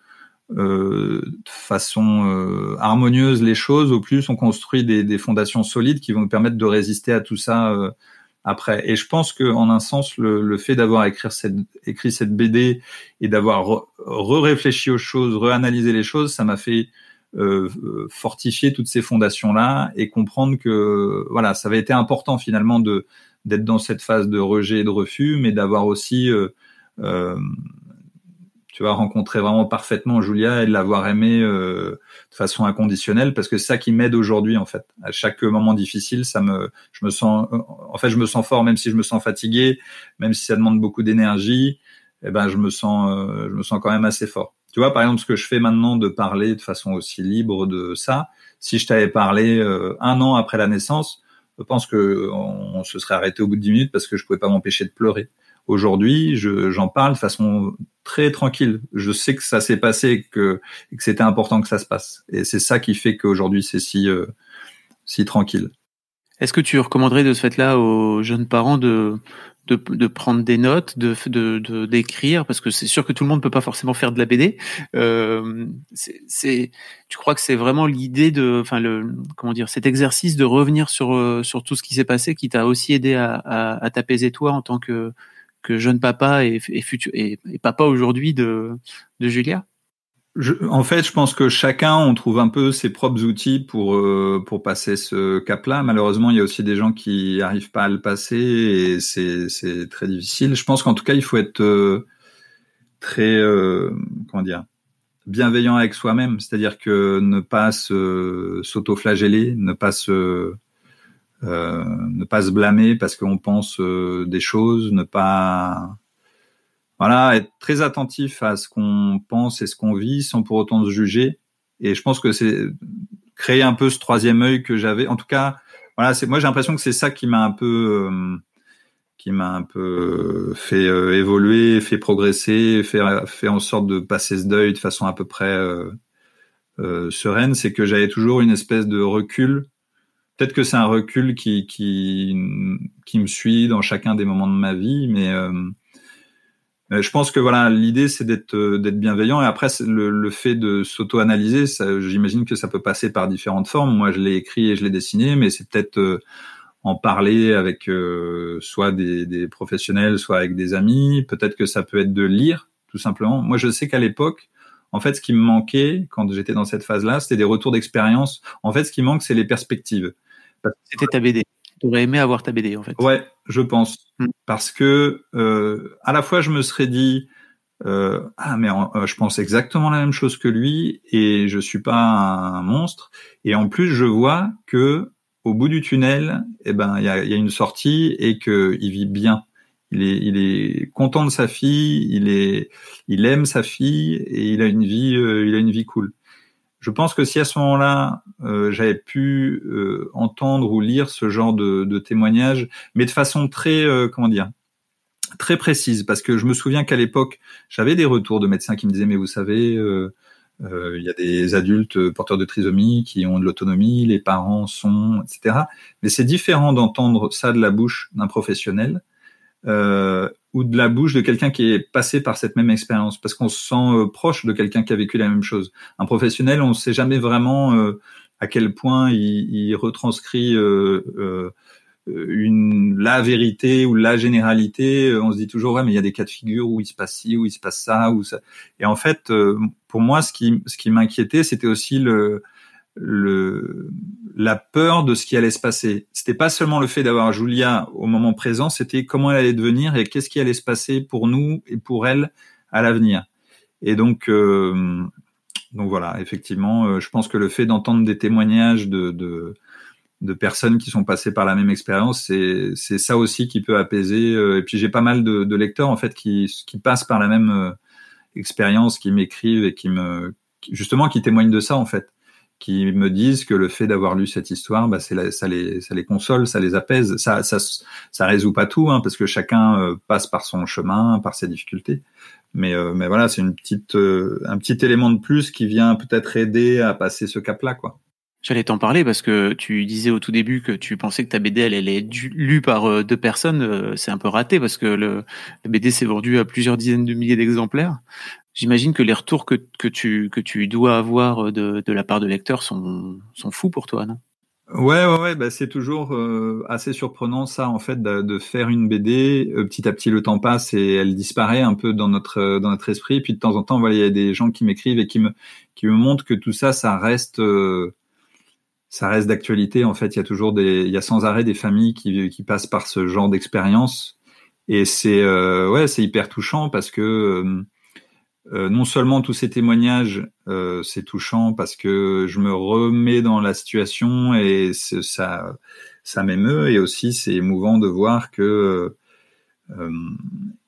façon harmonieuse les choses, au plus on construit des fondations solides qui vont nous permettre de résister à tout ça après. Et je pense que en un sens, le fait d'avoir écrit cette BD et d'avoir réfléchi aux choses, réanalysé les choses, ça m'a fait fortifier toutes ces fondations-là et comprendre que ça avait été important finalement d'être dans cette phase de rejet et de refus, mais d'avoir aussi rencontré vraiment parfaitement Julia et de l'avoir aimée de façon inconditionnelle, parce que c'est ça qui m'aide aujourd'hui en fait. À chaque moment difficile, je me sens fort, même si je me sens fatigué, même si ça demande beaucoup d'énergie, je me sens quand même assez fort. Tu vois, par exemple, ce que je fais maintenant de parler de façon aussi libre de ça, si je t'avais parlé 1 an après la naissance, je pense que on se serait arrêté au bout de 10 minutes parce que je pouvais pas m'empêcher de pleurer. Aujourd'hui, j'en parle de façon très tranquille. Je sais que ça s'est passé et que c'était important que ça se passe. Et c'est ça qui fait qu'aujourd'hui, c'est si tranquille. Est-ce que tu recommanderais de ce fait-là aux jeunes parents de prendre des notes, d'écrire, parce que c'est sûr que tout le monde peut pas forcément faire de la BD. Tu crois que c'est vraiment l'idée cet exercice de revenir sur tout ce qui s'est passé qui t'a aussi aidé à t'apaiser toi en tant que jeune papa et papa aujourd'hui de Julia? En fait, je pense que chacun, on trouve un peu ses propres outils pour passer ce cap-là. Malheureusement, il y a aussi des gens qui arrivent pas à le passer et c'est très difficile. Je pense qu'en tout cas, il faut être très bienveillant avec soi-même. C'est-à-dire que ne pas s'auto-flageller, ne pas se blâmer parce qu'on pense des choses, ne pas être très attentif à ce qu'on pense et ce qu'on vit sans pour autant se juger. Et je pense que c'est créer un peu ce troisième œil que j'avais. En tout cas, moi j'ai l'impression que c'est ça qui m'a un peu fait évoluer, fait progresser, fait en sorte de passer ce deuil de façon à peu près sereine. C'est que j'avais toujours une espèce de recul. Peut-être que c'est un recul qui me suit dans chacun des moments de ma vie, mais je pense que l'idée c'est d'être bienveillant, et après le fait de s'auto-analyser, ça, j'imagine que ça peut passer par différentes formes. Moi, je l'ai écrit et je l'ai dessiné, mais c'est peut-être en parler avec soit des professionnels, soit avec des amis. Peut-être que ça peut être de lire, tout simplement. Moi, je sais qu'à l'époque, en fait, ce qui me manquait quand j'étais dans cette phase-là, c'était des retours d'expérience. En fait, ce qui manque, c'est les perspectives. C'était ta BD. Tu aurais aimé avoir ta BD, en fait. Ouais, je pense. Parce que à la fois, je me serais dit je pense exactement la même chose que lui et je suis pas un monstre. Et en plus, je vois que au bout du tunnel, il y a une sortie et que il vit bien. Il est content de sa fille, il aime sa fille et il a une vie cool. Je pense que si à ce moment-là, j'avais pu entendre ou lire ce genre de témoignages, mais de façon très, très précise, parce que je me souviens qu'à l'époque, j'avais des retours de médecins qui me disaient, mais vous savez, il y a des adultes porteurs de trisomie qui ont de l'autonomie, les parents sont, etc. Mais c'est différent d'entendre ça de la bouche d'un professionnel ou de la bouche de quelqu'un qui est passé par cette même expérience, parce qu'on se sent proche de quelqu'un qui a vécu la même chose. Un professionnel, on ne sait jamais vraiment à quel point il retranscrit la vérité ou la généralité. On se dit toujours mais il y a des cas de figure où il se passe ci, où il se passe ça, ou ça. Et en fait, pour moi, ce qui m'inquiétait, c'était aussi la peur de ce qui allait se passer. C'était pas seulement le fait d'avoir Julia au moment présent, c'était comment elle allait devenir et qu'est-ce qui allait se passer pour nous et pour elle à l'avenir. Et donc voilà, effectivement, je pense que le fait d'entendre des témoignages de personnes qui sont passées par la même expérience, c'est ça aussi qui peut apaiser. Et puis j'ai pas mal de lecteurs en fait qui passent par la même expérience, qui m'écrivent et qui témoignent de ça en fait, qui me disent que le fait d'avoir lu cette histoire, ça les console, ça les apaise. Ça résout pas tout, hein, parce que chacun passe par son chemin, par ses difficultés. Mais voilà, c'est un petit élément de plus qui vient peut-être aider à passer ce cap-là, quoi. J'allais t'en parler parce que tu disais au tout début que tu pensais que ta BD elle est lue par 2 personnes. C'est un peu raté parce que la BD s'est vendue à plusieurs dizaines de milliers d'exemplaires. J'imagine que les retours que tu dois avoir de la part de lecteurs sont fous pour toi, non? Ouais, c'est toujours assez surprenant ça en fait de faire une BD. Petit à petit le temps passe et elle disparaît un peu dans notre esprit. Puis de temps en temps, il y a des gens qui m'écrivent et qui me montrent que tout ça, ça reste d'actualité. En fait, il y a sans arrêt des familles qui passent par ce genre d'expérience, et c'est hyper touchant parce que non seulement tous ces témoignages, c'est touchant parce que je me remets dans la situation et ça m'émeut, et aussi c'est émouvant de voir que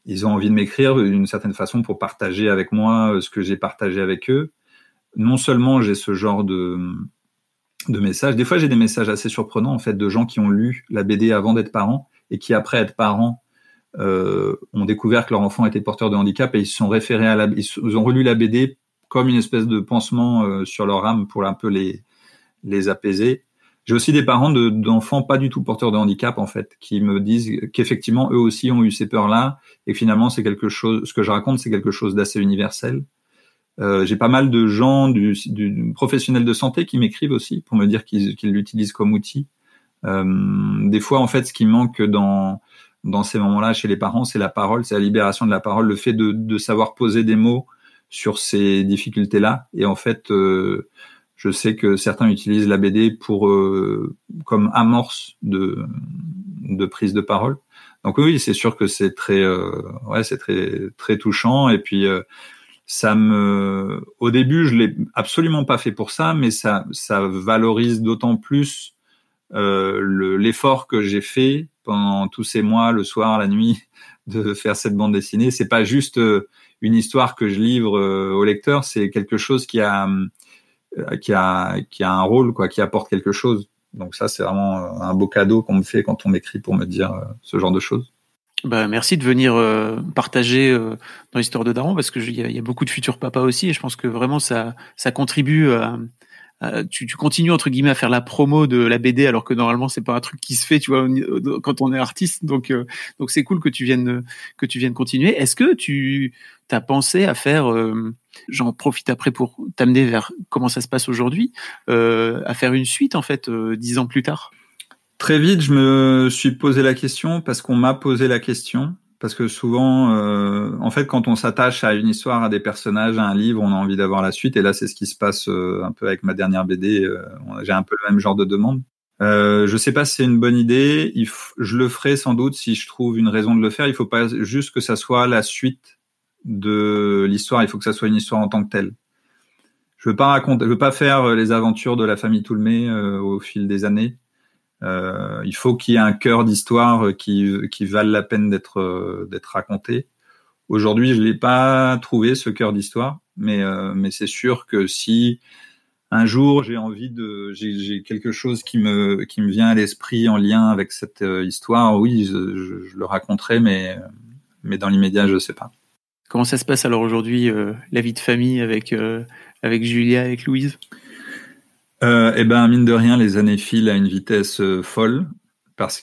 ils ont envie de m'écrire d'une certaine façon pour partager avec moi ce que j'ai partagé avec eux. Non seulement j'ai ce genre de messages, des fois j'ai des messages assez surprenants en fait de gens qui ont lu la BD avant d'être parents et qui après être parents ont découvert que leur enfant était porteur de handicap et ils se sont référés ils ont relu la BD comme une espèce de pansement sur leur âme pour un peu les apaiser. J'ai aussi des parents d'enfants pas du tout porteurs de handicap en fait, qui me disent qu'effectivement eux aussi ont eu ces peurs-là et que finalement c'est quelque chose, ce que je raconte c'est quelque chose d'assez universel. J'ai pas mal de gens du professionnel de santé qui m'écrivent aussi pour me dire qu'ils l'utilisent comme outil. Des fois en fait ce qui manque dans ces moments-là chez les parents, c'est la parole, c'est la libération de la parole, le fait de savoir poser des mots sur ces difficultés-là. Et en fait, je sais que certains utilisent la BD comme amorce de prise de parole. Donc oui, c'est sûr que c'est très très touchant. Et puis au début, je l'ai absolument pas fait pour ça, mais ça valorise d'autant plus l'effort que j'ai fait pendant tous ces mois, le soir, la nuit, de faire cette bande dessinée. C'est pas juste une histoire que je livre au lecteur, c'est quelque chose qui a un rôle, quoi, qui apporte quelque chose. Donc ça, c'est vraiment un beau cadeau qu'on me fait quand on m'écrit pour me dire ce genre de choses. Merci de venir partager dans l'histoire de Daron, parce que il y a beaucoup de futurs papas aussi, et je pense que vraiment ça contribue tu continues entre guillemets à faire la promo de la BD alors que normalement c'est pas un truc qui se fait, tu vois, quand on est artiste. Donc c'est cool que tu viennes continuer. Est-ce que tu as pensé à faire, j'en profite après pour t'amener vers comment ça se passe aujourd'hui, à faire une suite en fait 10 ans plus tard? Très vite, je me suis posé la question parce qu'on m'a posé la question. Parce que souvent, en fait, quand on s'attache à une histoire, à des personnages, à un livre, on a envie d'avoir la suite. Et là, c'est ce qui se passe un peu avec ma dernière BD. J'ai un peu le même genre de demande. Je sais pas si c'est une bonne idée. Je le ferai sans doute si je trouve une raison de le faire. Il faut pas juste que ça soit la suite de l'histoire. Il faut que ça soit une histoire en tant que telle. Je veux pas faire les aventures de la famille Toulmé au fil des années. Il faut qu'il y ait un cœur d'histoire qui vale la peine d'être raconté. Aujourd'hui, je l'ai pas trouvé, ce cœur d'histoire, mais c'est sûr que si un jour j'ai quelque chose qui me vient à l'esprit en lien avec cette histoire, oui, je le raconterai, mais dans l'immédiat, je sais pas. Comment ça se passe alors aujourd'hui, la vie de famille avec Julia, avec Louise? Mine de rien, les années filent à une vitesse folle parce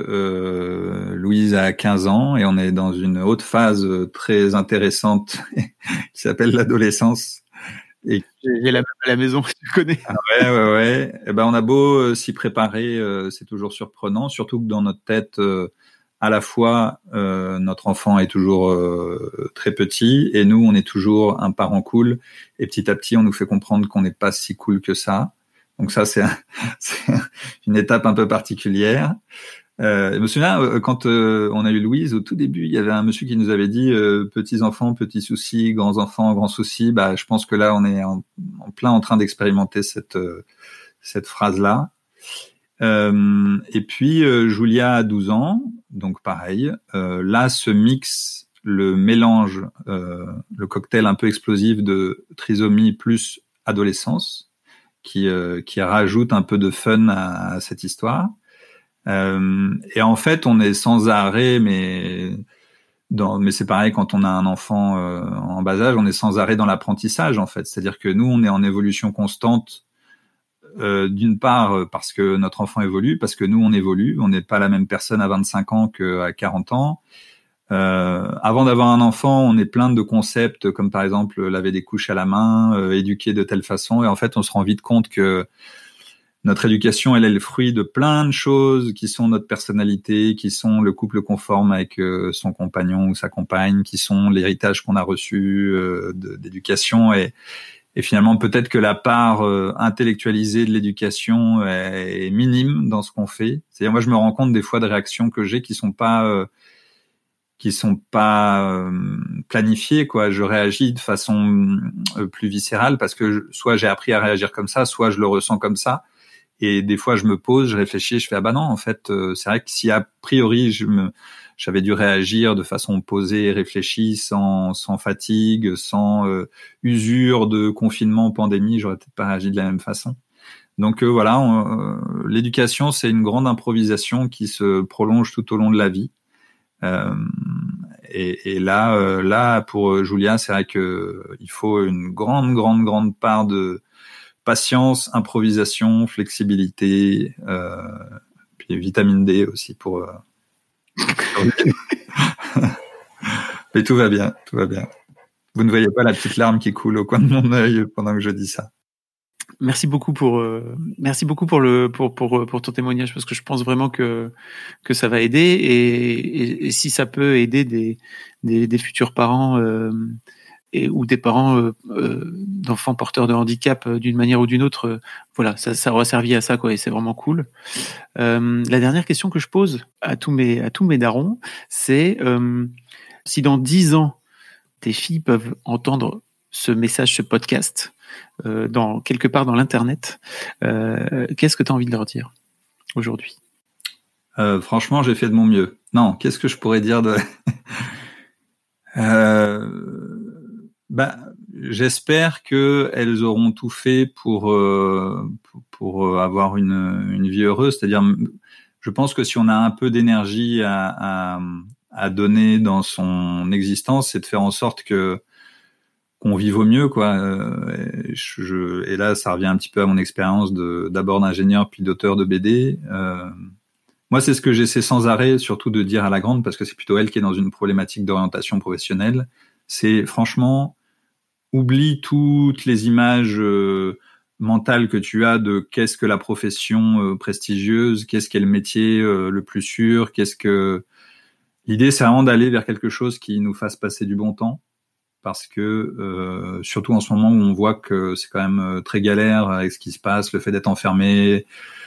que Louise a 15 ans et on est dans une autre phase très intéressante qui s'appelle l'adolescence. Et j'ai la même à la maison, tu connais. Ah ouais. On a beau s'y préparer, c'est toujours surprenant, surtout que dans notre tête, à la fois notre enfant est toujours très petit et nous on est toujours un parent cool, et petit à petit on nous fait comprendre qu'on n'est pas si cool que ça. Donc ça, c'est une étape un peu particulière. Je me souviens, quand on a eu Louise, au tout début, il y avait un monsieur qui nous avait dit petits enfants, petits soucis, grands enfants, grands soucis. Je pense que là, on est en plein en train d'expérimenter cette phrase-là. Et puis, Julia a 12 ans, donc pareil. Là, se mixe le mélange, le cocktail un peu explosif de trisomie plus adolescence, qui rajoute un peu de fun à cette histoire. Et en fait, on est sans arrêt, mais c'est pareil quand on a un enfant en bas âge, on est sans arrêt dans l'apprentissage en fait. C'est-à-dire que nous, on est en évolution constante. D'une part parce que notre enfant évolue, parce que nous on évolue. On n'est pas la même personne à 25 ans qu'à 40 ans. Avant d'avoir un enfant, on est plein de concepts comme par exemple laver des couches à la main, éduquer de telle façon, et en fait on se rend vite compte que notre éducation elle est le fruit de plein de choses qui sont notre personnalité, qui sont le couple conforme avec son compagnon ou sa compagne, qui sont l'héritage qu'on a reçu d'éducation, et finalement peut-être que la part intellectualisée de l'éducation est minime dans ce qu'on fait. C'est-à-dire moi je me rends compte des fois de réactions que j'ai qui sont pas planifiées, quoi. Je réagis de façon plus viscérale parce que soit j'ai appris à réagir comme ça, soit je le ressens comme ça. Et des fois, je me pose, je réfléchis, je fais non, en fait, c'est vrai que si a priori je j'avais dû réagir de façon posée et réfléchie, sans fatigue, sans usure de confinement, pandémie, j'aurais peut-être pas réagi de la même façon. Donc voilà, l'éducation, c'est une grande improvisation qui se prolonge tout au long de la vie. Et là, pour Julia, c'est vrai que il faut une grande part de patience, improvisation, flexibilité, puis vitamine D aussi pour. Mais tout va bien. Vous ne voyez pas la petite larme qui coule au coin de mon œil pendant que je dis ça. Merci beaucoup pour ton témoignage, parce que je pense vraiment que ça va aider, et si ça peut aider des futurs parents ou des parents d'enfants porteurs de handicap d'une manière ou d'une autre, voilà, ça aura servi à ça, quoi, et c'est vraiment cool. La dernière question que je pose à tous mes darons, c'est si dans 10 ans tes filles peuvent entendre ce message, ce podcast, quelque part dans l'internet, qu'est-ce que tu as envie de leur dire aujourd'hui? Franchement, j'ai fait de mon mieux. Non, qu'est-ce que je pourrais dire de j'espère que elles auront tout fait pour avoir une vie heureuse. C'est-à-dire, je pense que si on a un peu d'énergie à donner dans son existence, c'est de faire en sorte qu'on vive au mieux, quoi. Et là, ça revient un petit peu à mon expérience d'abord d'ingénieur puis d'auteur de BD. Moi, c'est ce que j'essaie sans arrêt, surtout de dire à la grande, parce que c'est plutôt elle qui est dans une problématique d'orientation professionnelle. C'est franchement, oublie toutes les images mentales que tu as de qu'est-ce que la profession prestigieuse, qu'est-ce qu'est le métier le plus sûr, L'idée, c'est vraiment d'aller vers quelque chose qui nous fasse passer du bon temps. Parce que surtout en ce moment où on voit que c'est quand même très galère avec ce qui se passe, le fait d'être enfermé,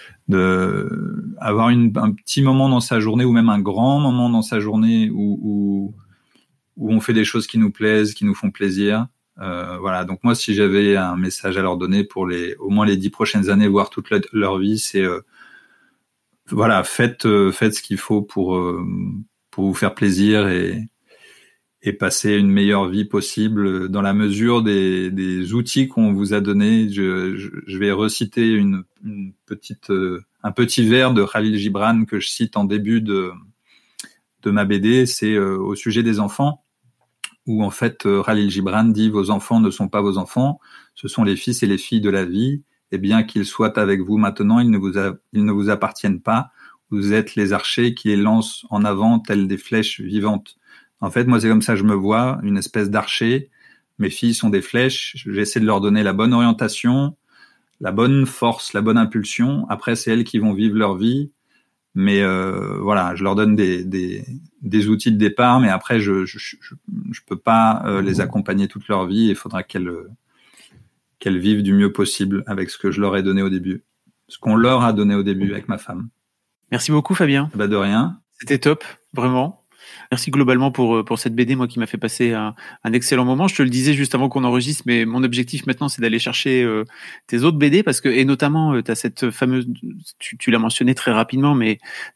avoir un petit moment dans sa journée ou même un grand moment dans sa journée où on fait des choses qui nous plaisent, qui nous font plaisir. Voilà. Donc moi, si j'avais un message à leur donner pour au moins les 10 prochaines années, voire toute leur vie, c'est voilà, faites ce qu'il faut pour vous faire plaisir et passer une meilleure vie possible dans la mesure des outils qu'on vous a donnés. Je vais reciter un petit vers de Khalil Gibran que je cite en début de ma BD. C'est au sujet des enfants, où en fait Khalil Gibran dit: vos enfants ne sont pas vos enfants, ce sont les fils et les filles de la vie, et bien qu'ils soient avec vous maintenant, ils ne vous appartiennent pas. Vous êtes les archers qui les lancent en avant telles des flèches vivantes. En fait, moi, c'est comme ça que je me vois, une espèce d'archer. Mes filles sont des flèches. J'essaie de leur donner la bonne orientation, la bonne force, la bonne impulsion. Après, c'est elles qui vont vivre leur vie. Mais voilà, je leur donne des outils de départ, mais après, je peux pas les accompagner toute leur vie. Il faudra qu'elles vivent du mieux possible avec ce que je leur ai donné au début, ce qu'on leur a donné au début avec ma femme. Merci beaucoup, Fabien. De rien. C'était top, vraiment. Merci globalement pour cette BD, moi, qui m'a fait passer un excellent moment. Je te le disais juste avant qu'on enregistre, mais mon objectif maintenant, c'est d'aller chercher tes autres BD, parce que, et notamment, tu as cette fameuse, tu l'as mentionné très rapidement, mais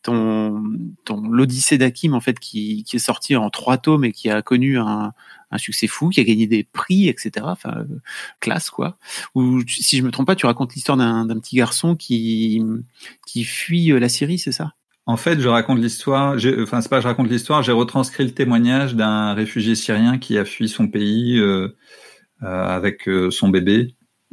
l'Odyssée d'Hakim, en fait, qui est sorti en 3 tomes et qui a connu un succès fou, qui a gagné des prix, etc. Enfin, classe, quoi. Ou, si je me trompe pas, tu racontes l'histoire d'un petit garçon qui fuit la Syrie, c'est ça? En fait, je raconte l'histoire. C'est pas je raconte l'histoire. J'ai retranscrit le témoignage d'un réfugié syrien qui a fui son pays avec son bébé.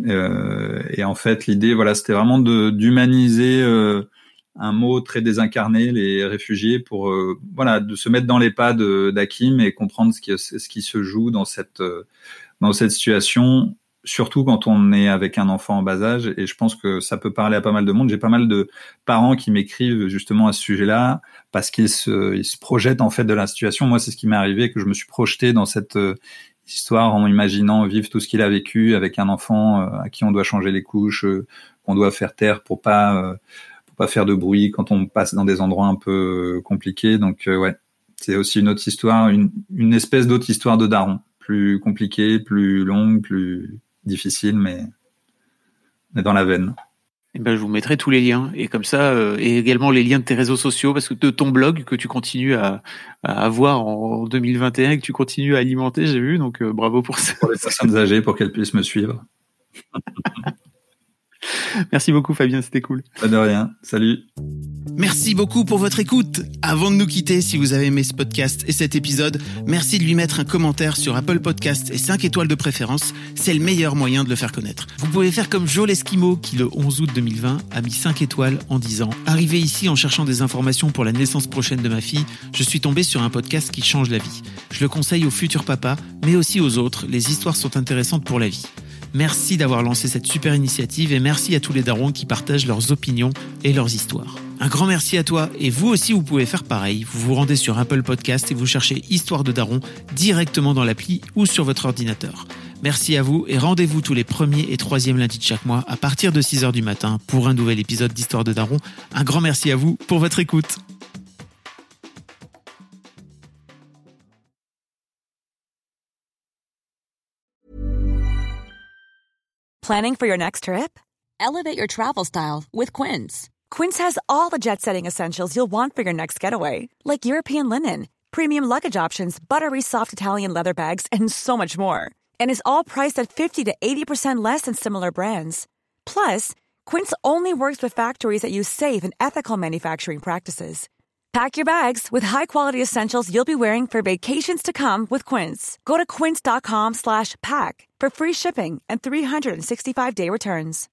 Et en fait, l'idée, voilà, c'était vraiment d'humaniser un mot très désincarné, les réfugiés, pour voilà, de se mettre dans les pas d'Hakim et comprendre ce qui se joue dans cette situation. Surtout quand on est avec un enfant en bas âge, et je pense que ça peut parler à pas mal de monde. J'ai pas mal de parents qui m'écrivent justement à ce sujet-là, parce qu'ils se projettent en fait de la situation. Moi, c'est ce qui m'est arrivé, que je me suis projeté dans cette histoire en imaginant vivre tout ce qu'il a vécu avec un enfant à qui on doit changer les couches, qu'on doit faire taire pour pas faire de bruit quand on passe dans des endroits un peu compliqués. Donc ouais, c'est aussi une autre histoire, une espèce d'autre histoire de daron, plus compliquée, plus longue, plus difficile, mais dans la veine. Eh ben, je vous mettrai tous les liens et comme ça, et également les liens de tes réseaux sociaux, parce que de ton blog que tu continues à avoir en 2021 et que tu continues à alimenter, j'ai vu, donc bravo pour ça. Pour les personnes âgées, pour qu'elles puissent me suivre. Merci beaucoup Fabien, c'était cool. Pas de rien, salut. Merci beaucoup pour votre écoute. Avant de nous quitter, si vous avez aimé ce podcast et cet épisode, merci de lui mettre un commentaire sur Apple Podcasts et 5 étoiles de préférence. C'est le meilleur moyen de le faire connaître. Vous pouvez faire comme Jo l'Esquimau qui, le 11 août 2020, a mis 5 étoiles en disant « Arrivé ici en cherchant des informations pour la naissance prochaine de ma fille, je suis tombé sur un podcast qui change la vie. Je le conseille aux futurs papas, mais aussi aux autres. Les histoires sont intéressantes pour la vie. » Merci d'avoir lancé cette super initiative et merci à tous les darons qui partagent leurs opinions et leurs histoires. Un grand merci à toi et vous aussi vous pouvez faire pareil. Vous vous rendez sur Apple Podcast et vous cherchez Histoire de Daron directement dans l'appli ou sur votre ordinateur. Merci à vous et rendez-vous tous les premiers et troisièmes lundis de chaque mois à partir de 6h du matin pour un nouvel épisode d'Histoire de Daron. Un grand merci à vous pour votre écoute. Planning for your next trip? Elevate your travel style with Quince. Quince has all the jet-setting essentials you'll want for your next getaway, like European linen, premium luggage options, buttery soft Italian leather bags, and so much more. And is all priced at 50 to 80% less than similar brands. Plus, Quince only works with factories that use safe and ethical manufacturing practices. Pack your bags with high-quality essentials you'll be wearing for vacations to come with Quince. Go to quince.com/pack for free shipping and 365-day returns.